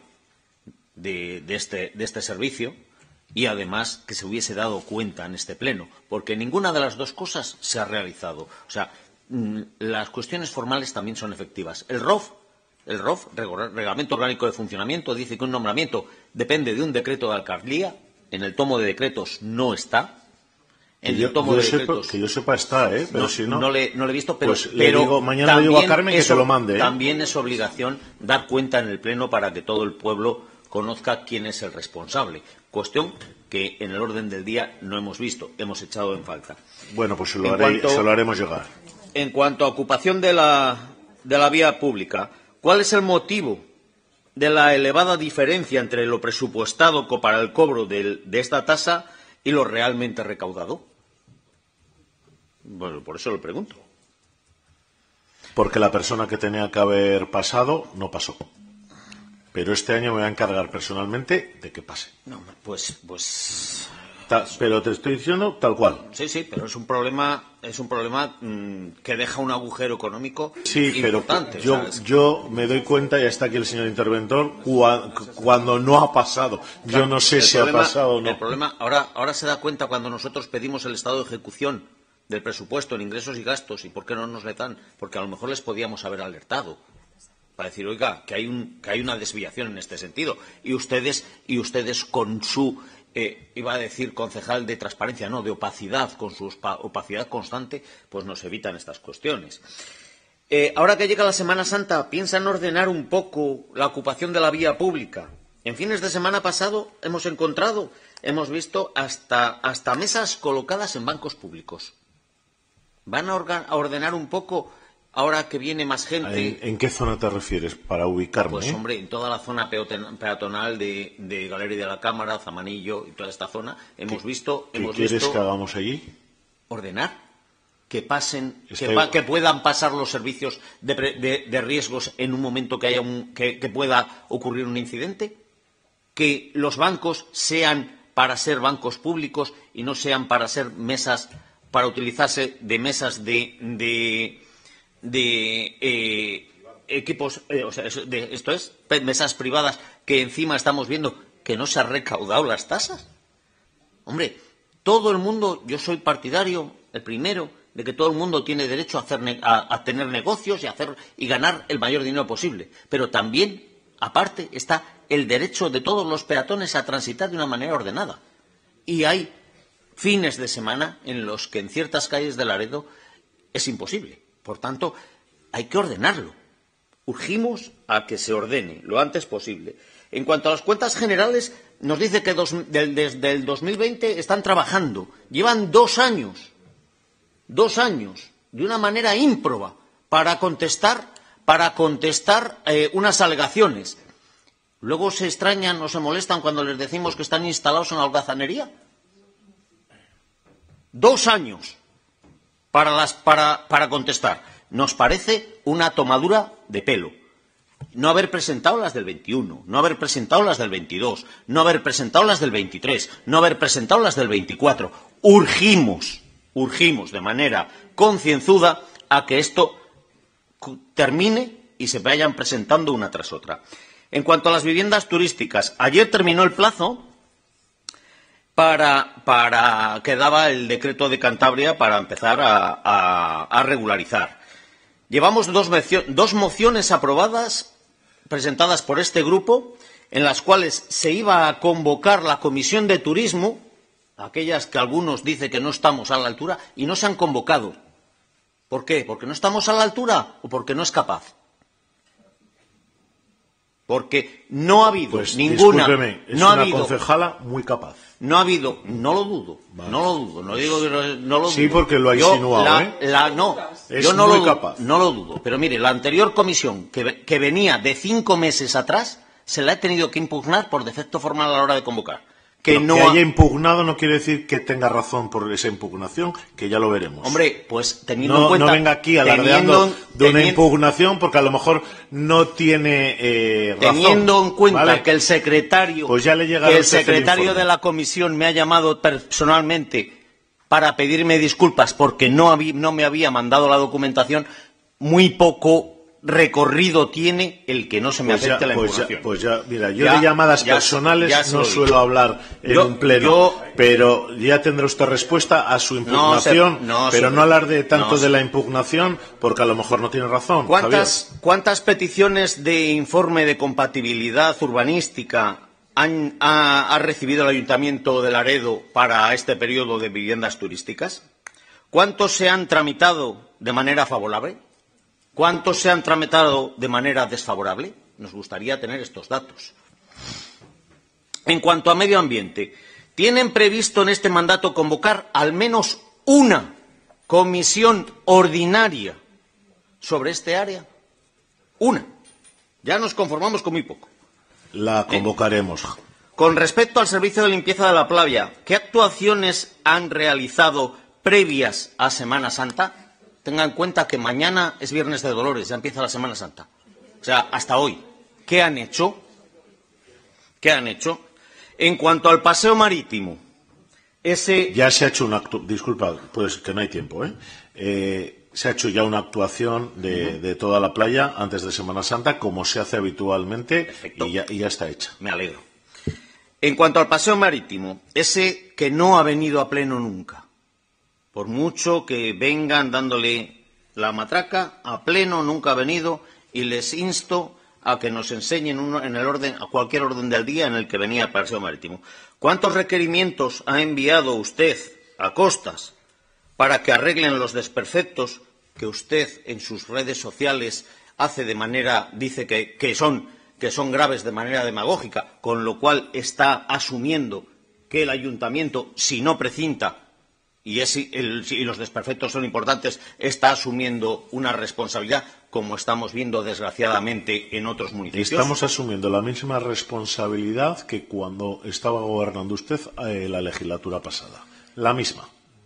de este servicio, y además que se hubiese dado cuenta en este pleno, porque ninguna de las dos cosas se ha realizado. O sea, las cuestiones formales también son efectivas. El ROF, Reglamento Orgánico de Funcionamiento, dice que un nombramiento depende de un decreto de alcaldía. En el tomo de decretos no está. Que yo sepa está, pero si no... No le he visto, pero... Pues mañana le digo a Carmen que se lo mande. También es obligación dar cuenta en el Pleno para que todo el pueblo conozca quién es el responsable. Cuestión que en el orden del día no hemos visto, hemos echado en falta. Bueno, pues se lo haremos llegar. En cuanto a ocupación de la vía pública, ¿cuál es el motivo de la elevada diferencia entre lo presupuestado para el cobro de esta tasa y lo realmente recaudado? Bueno, por eso lo pregunto. Porque la persona que tenía que haber pasado no pasó. Pero este año me voy a encargar personalmente de que pase. No, pues... Pero te estoy diciendo tal cual. Sí, pero es un problema que deja un agujero económico importante. Pero yo me doy cuenta, y está aquí el señor interventor, cuando no ha pasado. Yo no sé si ha pasado o no. El problema, ahora se da cuenta cuando nosotros pedimos el estado de ejecución del presupuesto en ingresos y gastos, y por qué no nos le dan, porque a lo mejor les podíamos haber alertado para decir, oiga, que hay una desviación en este sentido, y ustedes con su iba a decir concejal de transparencia, no, de opacidad, con su opacidad constante, pues nos evitan estas cuestiones. Ahora que llega la Semana Santa, ¿piensan ordenar un poco la ocupación de la vía pública? En fines de semana pasado hemos visto hasta mesas colocadas en bancos públicos. ¿Van a ordenar un poco ahora que viene más gente? ¿En qué zona te refieres? Para ubicarme. Pues, hombre, en toda la zona peatonal de Galería de la Cámara, Zamanillo y toda esta zona, hemos visto... ¿Qué quieres que hagamos allí? Ordenar. Que pasen, que puedan pasar los servicios de riesgos en un momento que pueda ocurrir un incidente. Que los bancos sean para ser bancos públicos y no sean para ser mesas, para utilizarse de mesas de equipos, esto es, mesas privadas, que encima estamos viendo que no se han recaudado las tasas. Hombre, todo el mundo, yo soy partidario, el primero, de que todo el mundo tiene derecho a tener negocios y ganar el mayor dinero posible. Pero también, aparte, está el derecho de todos los peatones a transitar de una manera ordenada. Y hay fines de semana en los que en ciertas calles de Laredo es imposible. Por tanto, hay que ordenarlo. Urgimos a que se ordene lo antes posible. En cuanto a las cuentas generales, nos dice que desde el 2020 están trabajando. Llevan 2 años, de una manera ímproba, para contestar unas alegaciones. Luego se extrañan o se molestan cuando les decimos que están instalados en la holgazanería. 2 años para contestar. Nos parece una tomadura de pelo. No haber presentado las del 21, no haber presentado las del 22, no haber presentado las del 23, no haber presentado las del 24. Urgimos de manera concienzuda a que esto termine y se vayan presentando una tras otra. En cuanto a las viviendas turísticas, ayer terminó el plazo para que daba el decreto de Cantabria para empezar a regularizar. Llevamos dos mociones aprobadas, presentadas por este grupo, en las cuales se iba a convocar la Comisión de Turismo, aquellas que algunos dicen que no estamos a la altura, y no se han convocado. ¿Por qué? ¿Porque no estamos a la altura o porque no es capaz? Porque no ha habido ninguna... Discúlpeme, es una concejala muy capaz. No ha habido, no lo dudo, vale. No digo que no lo dudo. Sí, porque lo ha insinuado, yo no lo dudo. Pero mire, la anterior comisión, que venía de 5 meses atrás, se la ha tenido que impugnar por defecto formal a la hora de convocar. Que haya impugnado no quiere decir que tenga razón por esa impugnación, que ya lo veremos. Hombre, pues teniendo en cuenta... No venga aquí alardeando de una impugnación, porque a lo mejor no tiene razón. Teniendo en cuenta, ¿vale?, que el secretario, pues ya le de la comisión me ha llamado personalmente para pedirme disculpas porque no me había mandado la documentación, muy poco recorrido tiene el que no se me acepte la impugnación. Mira, yo de llamadas personales no suelo hablar en un pleno, pero ya tendrá usted respuesta a su impugnación, pero no alarde tanto de la impugnación, porque a lo mejor no tiene razón. ¿Cuántas peticiones de informe de compatibilidad urbanística ha recibido el Ayuntamiento de Laredo para este periodo de viviendas turísticas? ¿Cuántos se han tramitado de manera favorable? ¿Cuántos se han tramitado de manera desfavorable? Nos gustaría tener estos datos. En cuanto a medio ambiente, ¿tienen previsto en este mandato convocar al menos una comisión ordinaria sobre este área? Una. Ya nos conformamos con muy poco. La convocaremos. Con respecto al servicio de limpieza de la playa, ¿qué actuaciones han realizado previas a Semana Santa? Tengan en cuenta que mañana es Viernes de Dolores, ya empieza la Semana Santa. O sea, hasta hoy. ¿Qué han hecho? En cuanto al paseo marítimo, ya se ha hecho un acto... Disculpa, pues que no hay tiempo, se ha hecho ya una actuación de toda la playa antes de Semana Santa, como se hace habitualmente, y ya está hecha. Me alegro. En cuanto al paseo marítimo, ese que no ha venido a pleno nunca. Por mucho que vengan dándole la matraca, a pleno nunca ha venido, y les insto a que nos enseñen en el orden, a cualquier orden del día en el que venía el Paseo Marítimo. ¿Cuántos requerimientos ha enviado usted a Costas para que arreglen los desperfectos que usted en sus redes sociales dice que son graves de manera demagógica, con lo cual está asumiendo que el ayuntamiento, si no precinta y los desperfectos son importantes, está asumiendo una responsabilidad, como estamos viendo desgraciadamente en otros municipios? Estamos asumiendo la misma responsabilidad que cuando estaba gobernando usted la legislatura pasada. La misma.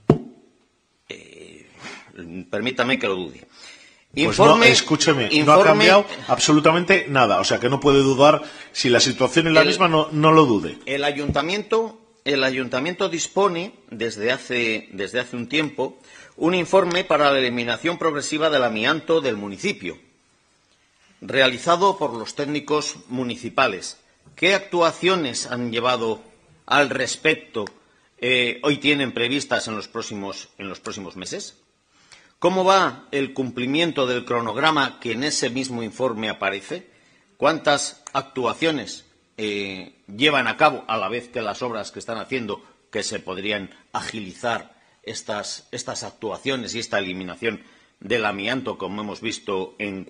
Permítame que lo dude. Pues no, escúcheme, no ha cambiado absolutamente nada. O sea, que no puede dudar. Si la situación es la misma, no lo dude. El ayuntamiento dispone, desde hace un tiempo, un informe para la eliminación progresiva del amianto del municipio, realizado por los técnicos municipales. ¿Qué actuaciones han llevado al respecto hoy tienen previstas en los próximos meses? ¿Cómo va el cumplimiento del cronograma que en ese mismo informe aparece? ¿Cuántas actuaciones llevan a cabo a la vez que las obras que están haciendo, que se podrían agilizar estas actuaciones y esta eliminación del amianto, como hemos visto en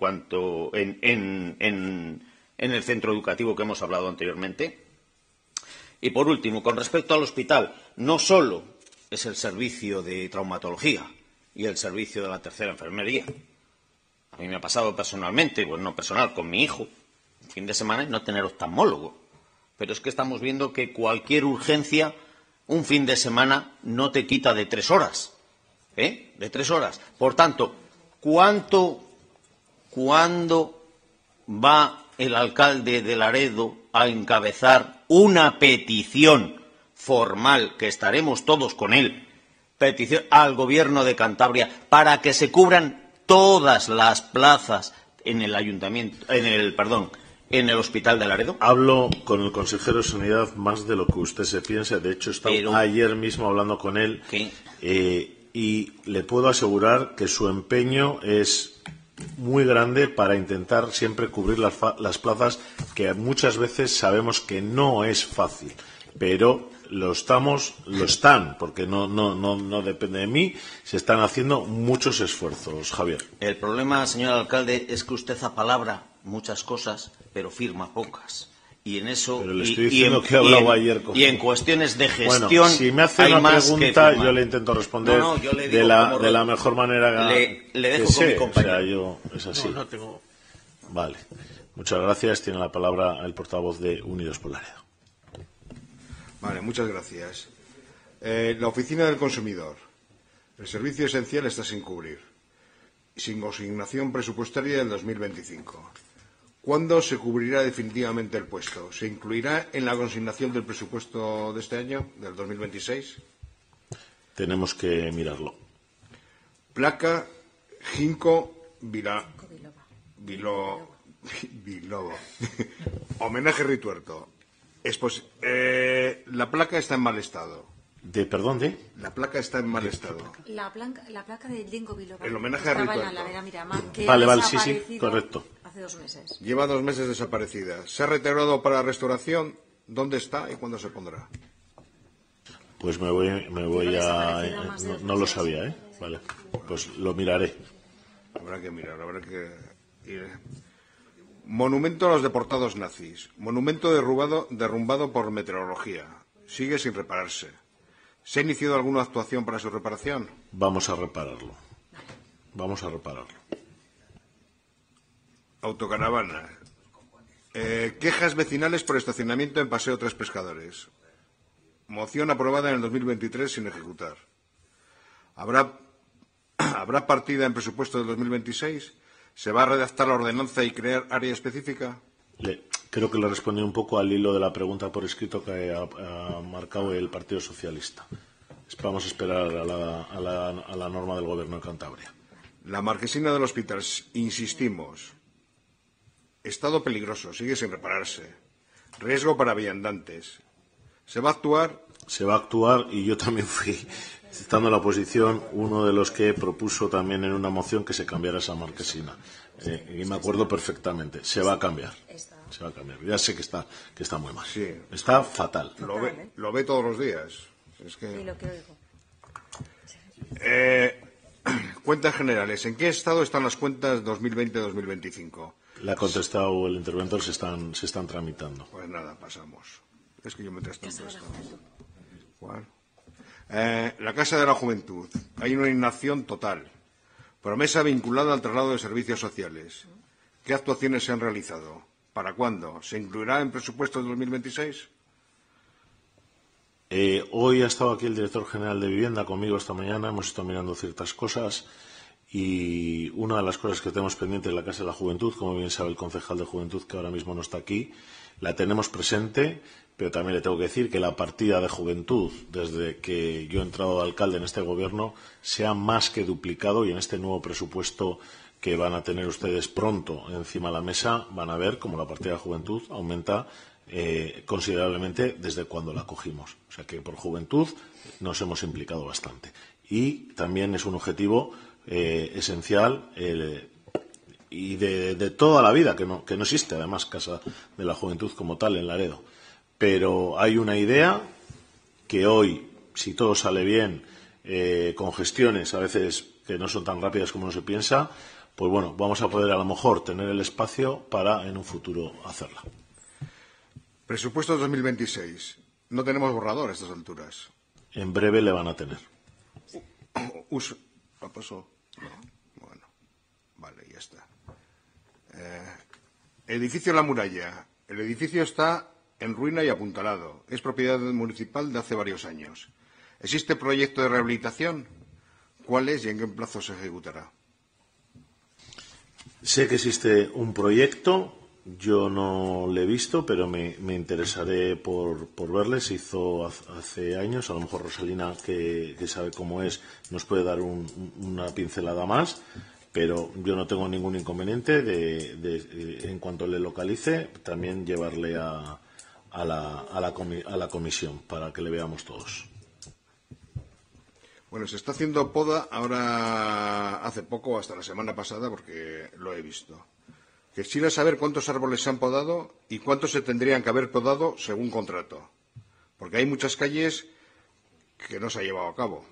el centro educativo que hemos hablado anteriormente? Y por último, con respecto al hospital, no solo es el servicio de traumatología y el servicio de la tercera enfermería. A mí me ha pasado personalmente, bueno, no personal, con mi hijo, fin de semana y no tener oftalmólogo. Pero es que estamos viendo que cualquier urgencia, un fin de semana, no te quita de 3 horas. De 3 horas. Por tanto, ¿cuándo va el alcalde de Laredo a encabezar una petición formal, que estaremos todos con él, petición al Gobierno de Cantabria, para que se cubran todas las plazas en el en el Hospital de Laredo? Hablo con el consejero de Sanidad más de lo que usted se piensa. De hecho, estaba ayer mismo hablando con él. Y le puedo asegurar que su empeño es muy grande para intentar siempre cubrir las plazas, que muchas veces sabemos que no es fácil, pero lo están, porque no depende de mí, se están haciendo muchos esfuerzos, Javier. El problema, señor alcalde, es que usted apalabra muchas cosas, pero firma pocas. Y en eso, pero le estoy diciendo que he hablado ayer con... y en cuestiones de gestión, bueno, si me hace una pregunta, yo le intento responder de la mejor manera le dejo con mi compañero. O sea, es así. No tengo... Vale. Muchas gracias. Tiene la palabra el portavoz de Unidos por Laredo. Vale, muchas gracias. La Oficina del Consumidor. El servicio esencial está sin cubrir, sin consignación presupuestaria del 2025. ¿Cuándo se cubrirá definitivamente el puesto? ¿Se incluirá en la consignación del presupuesto de este año, del 2026? Tenemos que mirarlo. Placa Ginkgo biloba. Homenaje Rituerto. La placa está en mal estado. ¿Perdón? La placa está en mal estado. La placa de Ginkgo biloba. El homenaje a Rituerto. Vale, sí, correcto. Hace 2 meses. Lleva 2 meses desaparecida. ¿Se ha retirado para restauración? ¿Dónde está y cuándo se pondrá? Pues me voy a... No lo sabía, ¿eh? Vale, pues lo miraré. Habrá que mirar, ir. Monumento a los deportados nazis. Monumento derrumbado por meteorología. Sigue sin repararse. ¿Se ha iniciado alguna actuación para su reparación? Vamos a repararlo. Autocaravana. Quejas vecinales por estacionamiento en Paseo Tres Pescadores. Moción aprobada en el 2023 sin ejecutar. ¿Habrá partida en presupuesto del 2026? ¿Se va a redactar la ordenanza y crear área específica? Creo que le respondí un poco al hilo de la pregunta por escrito que ha marcado el Partido Socialista. Vamos a esperar a la norma del Gobierno de Cantabria. La marquesina del hospital, insistimos. Estado peligroso, sigue sin repararse. Riesgo para viandantes. ¿Se va a actuar? Se va a actuar, y yo también fui, estando en la oposición, uno de los que propuso también en una moción que se cambiara esa marquesina. y me acuerdo perfectamente. Se va a cambiar. Se va a cambiar. Ya sé que está muy mal. Sí. Está fatal. Lo ve todos los días. Es que... Y lo que oigo. Cuentas generales. ¿En qué estado están las cuentas 2020-2025? Le ha contestado el interventor, se están tramitando. Pues nada, pasamos. Es que yo me trasto en esto. ¿Cuál? La Casa de la Juventud. Hay una inacción total. Promesa vinculada al traslado de servicios sociales. ¿Qué actuaciones se han realizado? ¿Para cuándo? ¿Se incluirá en presupuesto de 2026? Hoy ha estado aquí el director general de Vivienda conmigo esta mañana. Hemos estado mirando ciertas cosas y una de las cosas que tenemos pendiente es la Casa de la Juventud. Como bien sabe el concejal de Juventud, que ahora mismo no está aquí, la tenemos presente, pero también le tengo que decir que la partida de Juventud, desde que yo he entrado de alcalde en este gobierno, se ha más que duplicado y en este nuevo presupuesto que van a tener ustedes pronto encima de la mesa van a ver cómo la partida de Juventud aumenta considerablemente desde cuando la cogimos. O sea que por Juventud nos hemos implicado bastante. Y también es un objetivo esencial y de toda la vida, que no existe además Casa de la Juventud como tal en Laredo. Pero hay una idea que hoy, si todo sale bien, con gestiones a veces que no son tan rápidas como uno se piensa, pues bueno, vamos a poder a lo mejor tener el espacio para en un futuro hacerla. Presupuesto 2026. No tenemos borrador a estas alturas. En breve le van a tener. ¿Lo pasó? No. Bueno, vale, ya está. Edificio La Muralla. El edificio está en ruina y apuntalado. Es propiedad municipal de hace varios años. ¿Existe proyecto de rehabilitación? ¿Cuál es y en qué plazo se ejecutará? Sé que existe un proyecto. Yo no lo he visto, pero me interesaré por verle. Se hizo hace años. A lo mejor Rosalina, que sabe cómo es, nos puede dar una pincelada más. Pero yo no tengo ningún inconveniente en cuanto le localice, también llevarle a la comisión para que le veamos todos. Bueno, se está haciendo poda ahora hace poco, hasta la semana pasada, porque lo he visto. Quisiera saber cuántos árboles se han podado y cuántos se tendrían que haber podado según contrato. Porque hay muchas calles que no se ha llevado a cabo.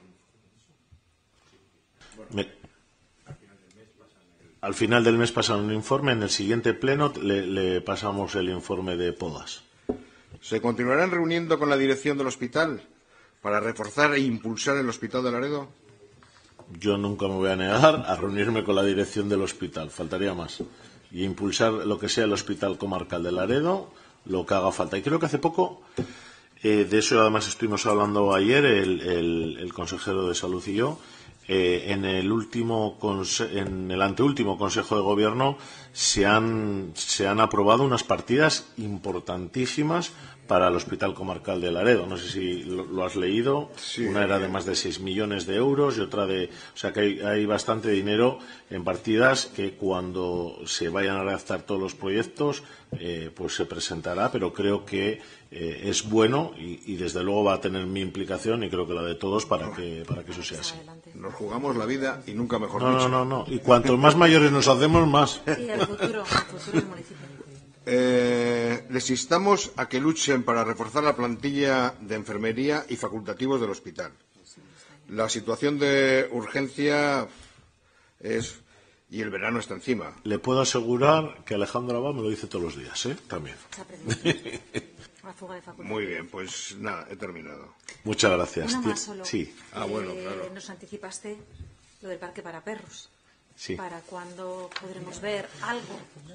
Al final del mes pasan un informe. En el siguiente pleno le pasamos el informe de podas. ¿Se continuarán reuniendo con la dirección del hospital para reforzar e impulsar el hospital de Laredo? Yo nunca me voy a negar a reunirme con la dirección del hospital. Faltaría más. Y impulsar lo que sea el Hospital Comarcal de Laredo, lo que haga falta. Y creo que hace poco, de eso además estuvimos hablando ayer, el consejero de Salud y yo, en el anteúltimo Consejo de Gobierno se han aprobado unas partidas importantísimas para el Hospital Comarcal de Laredo. No sé si lo has leído. Sí, una era de más de 6 millones de euros y otra de... O sea que hay bastante dinero en partidas que cuando se vayan a redactar todos los proyectos pues se presentará, pero creo que es bueno y desde luego va a tener mi implicación y creo que la de todos para que eso sea así. Nos jugamos la vida y nunca mejor dicho. No. Y cuantos más mayores nos hacemos, más. Sí, el futuro del municipio. Les instamos a que luchen para reforzar la plantilla de enfermería y facultativos del hospital. La situación de urgencia es... y el verano está encima. Le puedo asegurar que Alejandro Abad me lo dice todos los días, también. Muy bien, pues nada, he terminado. Muchas gracias. Una más solo. Sí. Bueno, claro. Nos anticipaste lo del parque para perros. Sí. ¿Para cuándo podremos ver algo?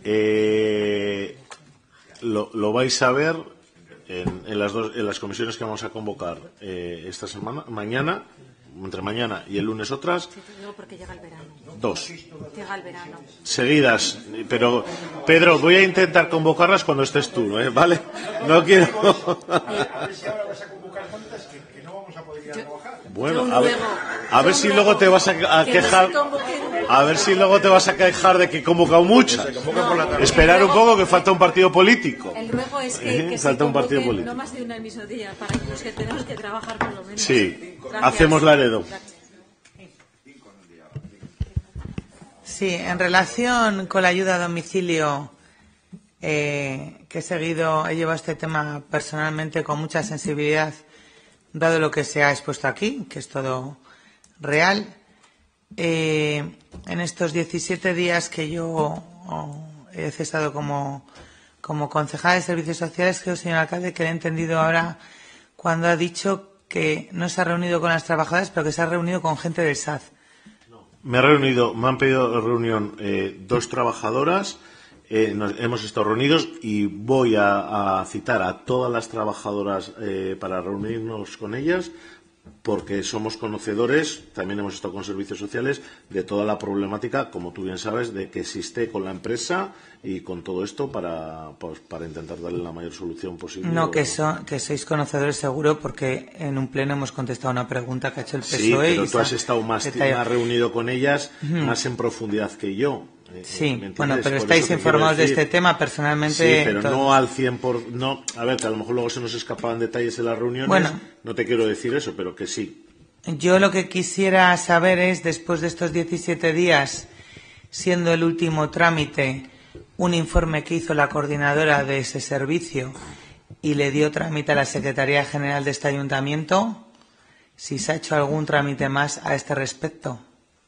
Lo vais a ver en las comisiones que vamos a convocar esta semana, mañana, entre mañana y el lunes otras. Sí, te digo porque llega el verano. 2. Llega el verano. Seguidas, pero Pedro, voy a intentar convocarlas cuando estés tú, ¿vale? No quiero. A ver si ahora vas a convocar tantas que no vamos a poder ir a trabajar. Bueno, a ver si luego te vas a quejar. A ver si luego te vas a quejar de que he convocado muchas. Esperar un poco, que falta un partido político. El ruego es que falta un partido político. No más de una emismo día, para los que tenemos que trabajar por lo menos. Sí, hacemos Laredo. Sí, en relación con la ayuda a domicilio, que he llevado este tema personalmente con mucha sensibilidad, dado lo que se ha expuesto aquí, que es todo real. En estos 17 días que yo he cesado como concejala de Servicios Sociales, creo, señor alcalde, que le he entendido ahora cuando ha dicho que no se ha reunido con las trabajadoras, pero que se ha reunido con gente del SAD. Me han pedido reunión 2 trabajadoras, hemos estado reunidos y voy a citar a todas las trabajadoras para reunirnos con ellas, porque somos conocedores, también hemos estado con servicios sociales, de toda la problemática, como tú bien sabes, de que existe con la empresa y con todo esto para intentar darle la mayor solución posible. No, que sois conocedores seguro, porque en un pleno hemos contestado una pregunta que ha hecho el PSOE. Sí, pero tú has estado más reunido con ellas, más en profundidad que yo. Sí, bueno, pero estáis informados de este tema personalmente. Sí, pero no al 100%. No, a ver, que a lo mejor luego se nos escapaban detalles en las reuniones. Bueno, no te quiero decir eso, pero que sí. Yo lo que quisiera saber es, después de estos 17 días, siendo el último trámite un informe que hizo la coordinadora de ese servicio y le dio trámite a la Secretaría General de este ayuntamiento, si se ha hecho algún trámite más a este respecto.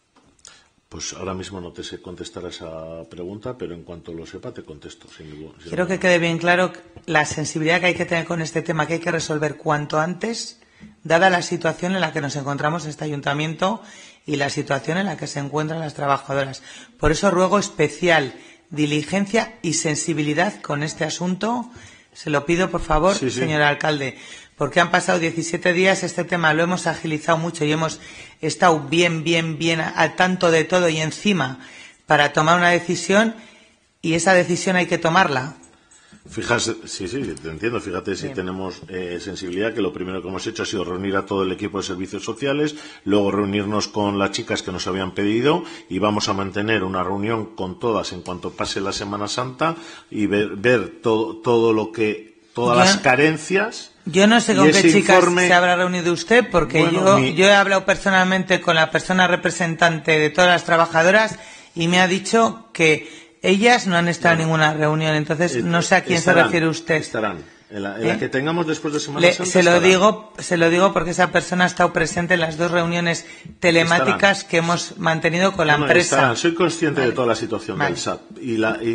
Pues ahora mismo no te sé contestar a esa pregunta, pero en cuanto lo sepa te contesto. Quiero que quede bien claro la sensibilidad que hay que tener con este tema, que hay que resolver cuanto antes, dada la situación en la que nos encontramos en este ayuntamiento y la situación en la que se encuentran las trabajadoras. Por eso ruego especial diligencia y sensibilidad con este asunto. Se lo pido, por favor, señor alcalde, porque han pasado 17 días, este tema lo hemos agilizado mucho y hemos estado bien al tanto de todo y encima para tomar una decisión, y esa decisión hay que tomarla. Fíjate, sí, te entiendo. Fíjate si tenemos sensibilidad, que lo primero que hemos hecho ha sido reunir a todo el equipo de servicios sociales, luego reunirnos con las chicas que nos habían pedido, y vamos a mantener una reunión con todas en cuanto pase la Semana Santa y ver todo lo que, todas las carencias. Yo no sé con qué chicas se habrá reunido usted, porque bueno, yo he hablado personalmente con la persona representante de todas las trabajadoras y me ha dicho que ellas no han estado en ninguna reunión, entonces no sé a quién se refiere usted. Estarán. En la que tengamos después de Semana Santa. Se lo digo porque esa persona ha estado presente en las 2 reuniones telemáticas que hemos mantenido con la empresa. Estarán. Soy consciente de toda la situación del SAT y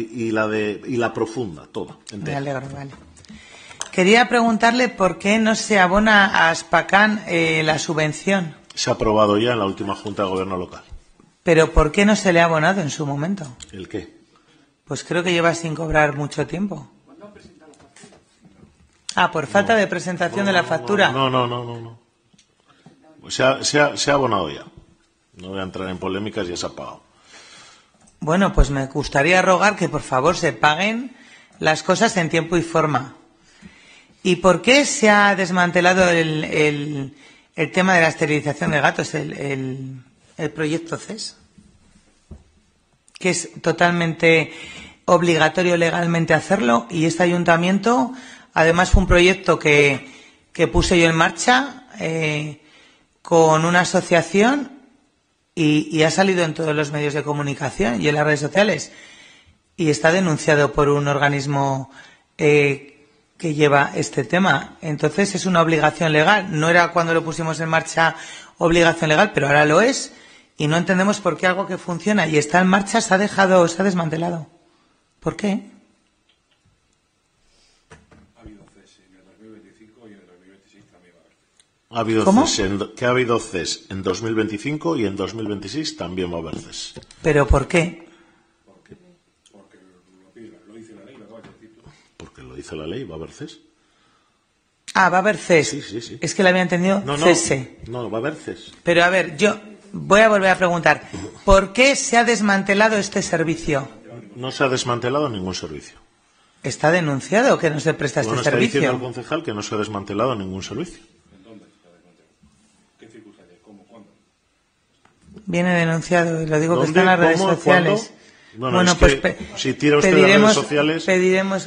la profunda, toda. Me alegro, vale. Quería preguntarle por qué no se abona a Aspacán la subvención. Se ha aprobado ya en la última Junta de Gobierno local. ¿Pero por qué no se le ha abonado en su momento? ¿El qué? Pues creo que lleva sin cobrar mucho tiempo. Por falta de presentación de la factura. No. Se ha abonado ya. No voy a entrar en polémicas, ya se ha pagado. Bueno, pues me gustaría rogar que por favor se paguen las cosas en tiempo y forma. ¿Y por qué se ha desmantelado el tema de la esterilización de gatos, el proyecto CES? Que es totalmente obligatorio legalmente hacerlo, y este ayuntamiento, además, fue un proyecto que puse yo en marcha con una asociación y ha salido en todos los medios de comunicación y en las redes sociales, y está denunciado por un organismo que lleva este tema. Entonces es una obligación legal. No era cuando lo pusimos en marcha obligación legal, pero ahora lo es, y no entendemos por qué algo que funciona y está en marcha se ha desmantelado. ¿Por qué? Ha habido CES en el 2025 y en el 2026 también va a haber CES. Ha habido CES en 2025 y en 2026 también va a haber CES. ¿Pero por qué? Porque lo dice la ley, lo acabas de decir tú. Porque lo dice la ley, va a haber CES. Va a haber CES. Sí. Es que le había entendido cese. No, va a haber CES. Pero a ver, yo voy a volver a preguntar. ¿Por qué se ha desmantelado este servicio? No se ha desmantelado ningún servicio. ¿Está denunciado que no se presta este servicio? Está diciendo el concejal que no se ha desmantelado ningún servicio. ¿Dónde está desmantelado? ¿Qué circunstancias? ¿Cómo? ¿Cuándo? Viene denunciado, y lo digo que está en las redes sociales. ¿Cuándo? Bueno, pues si tira usted las redes sociales... Pediremos...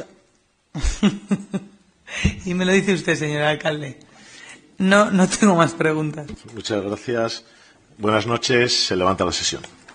Y me lo dice usted, señor alcalde. No tengo más preguntas. Muchas gracias. Buenas noches. Se levanta la sesión.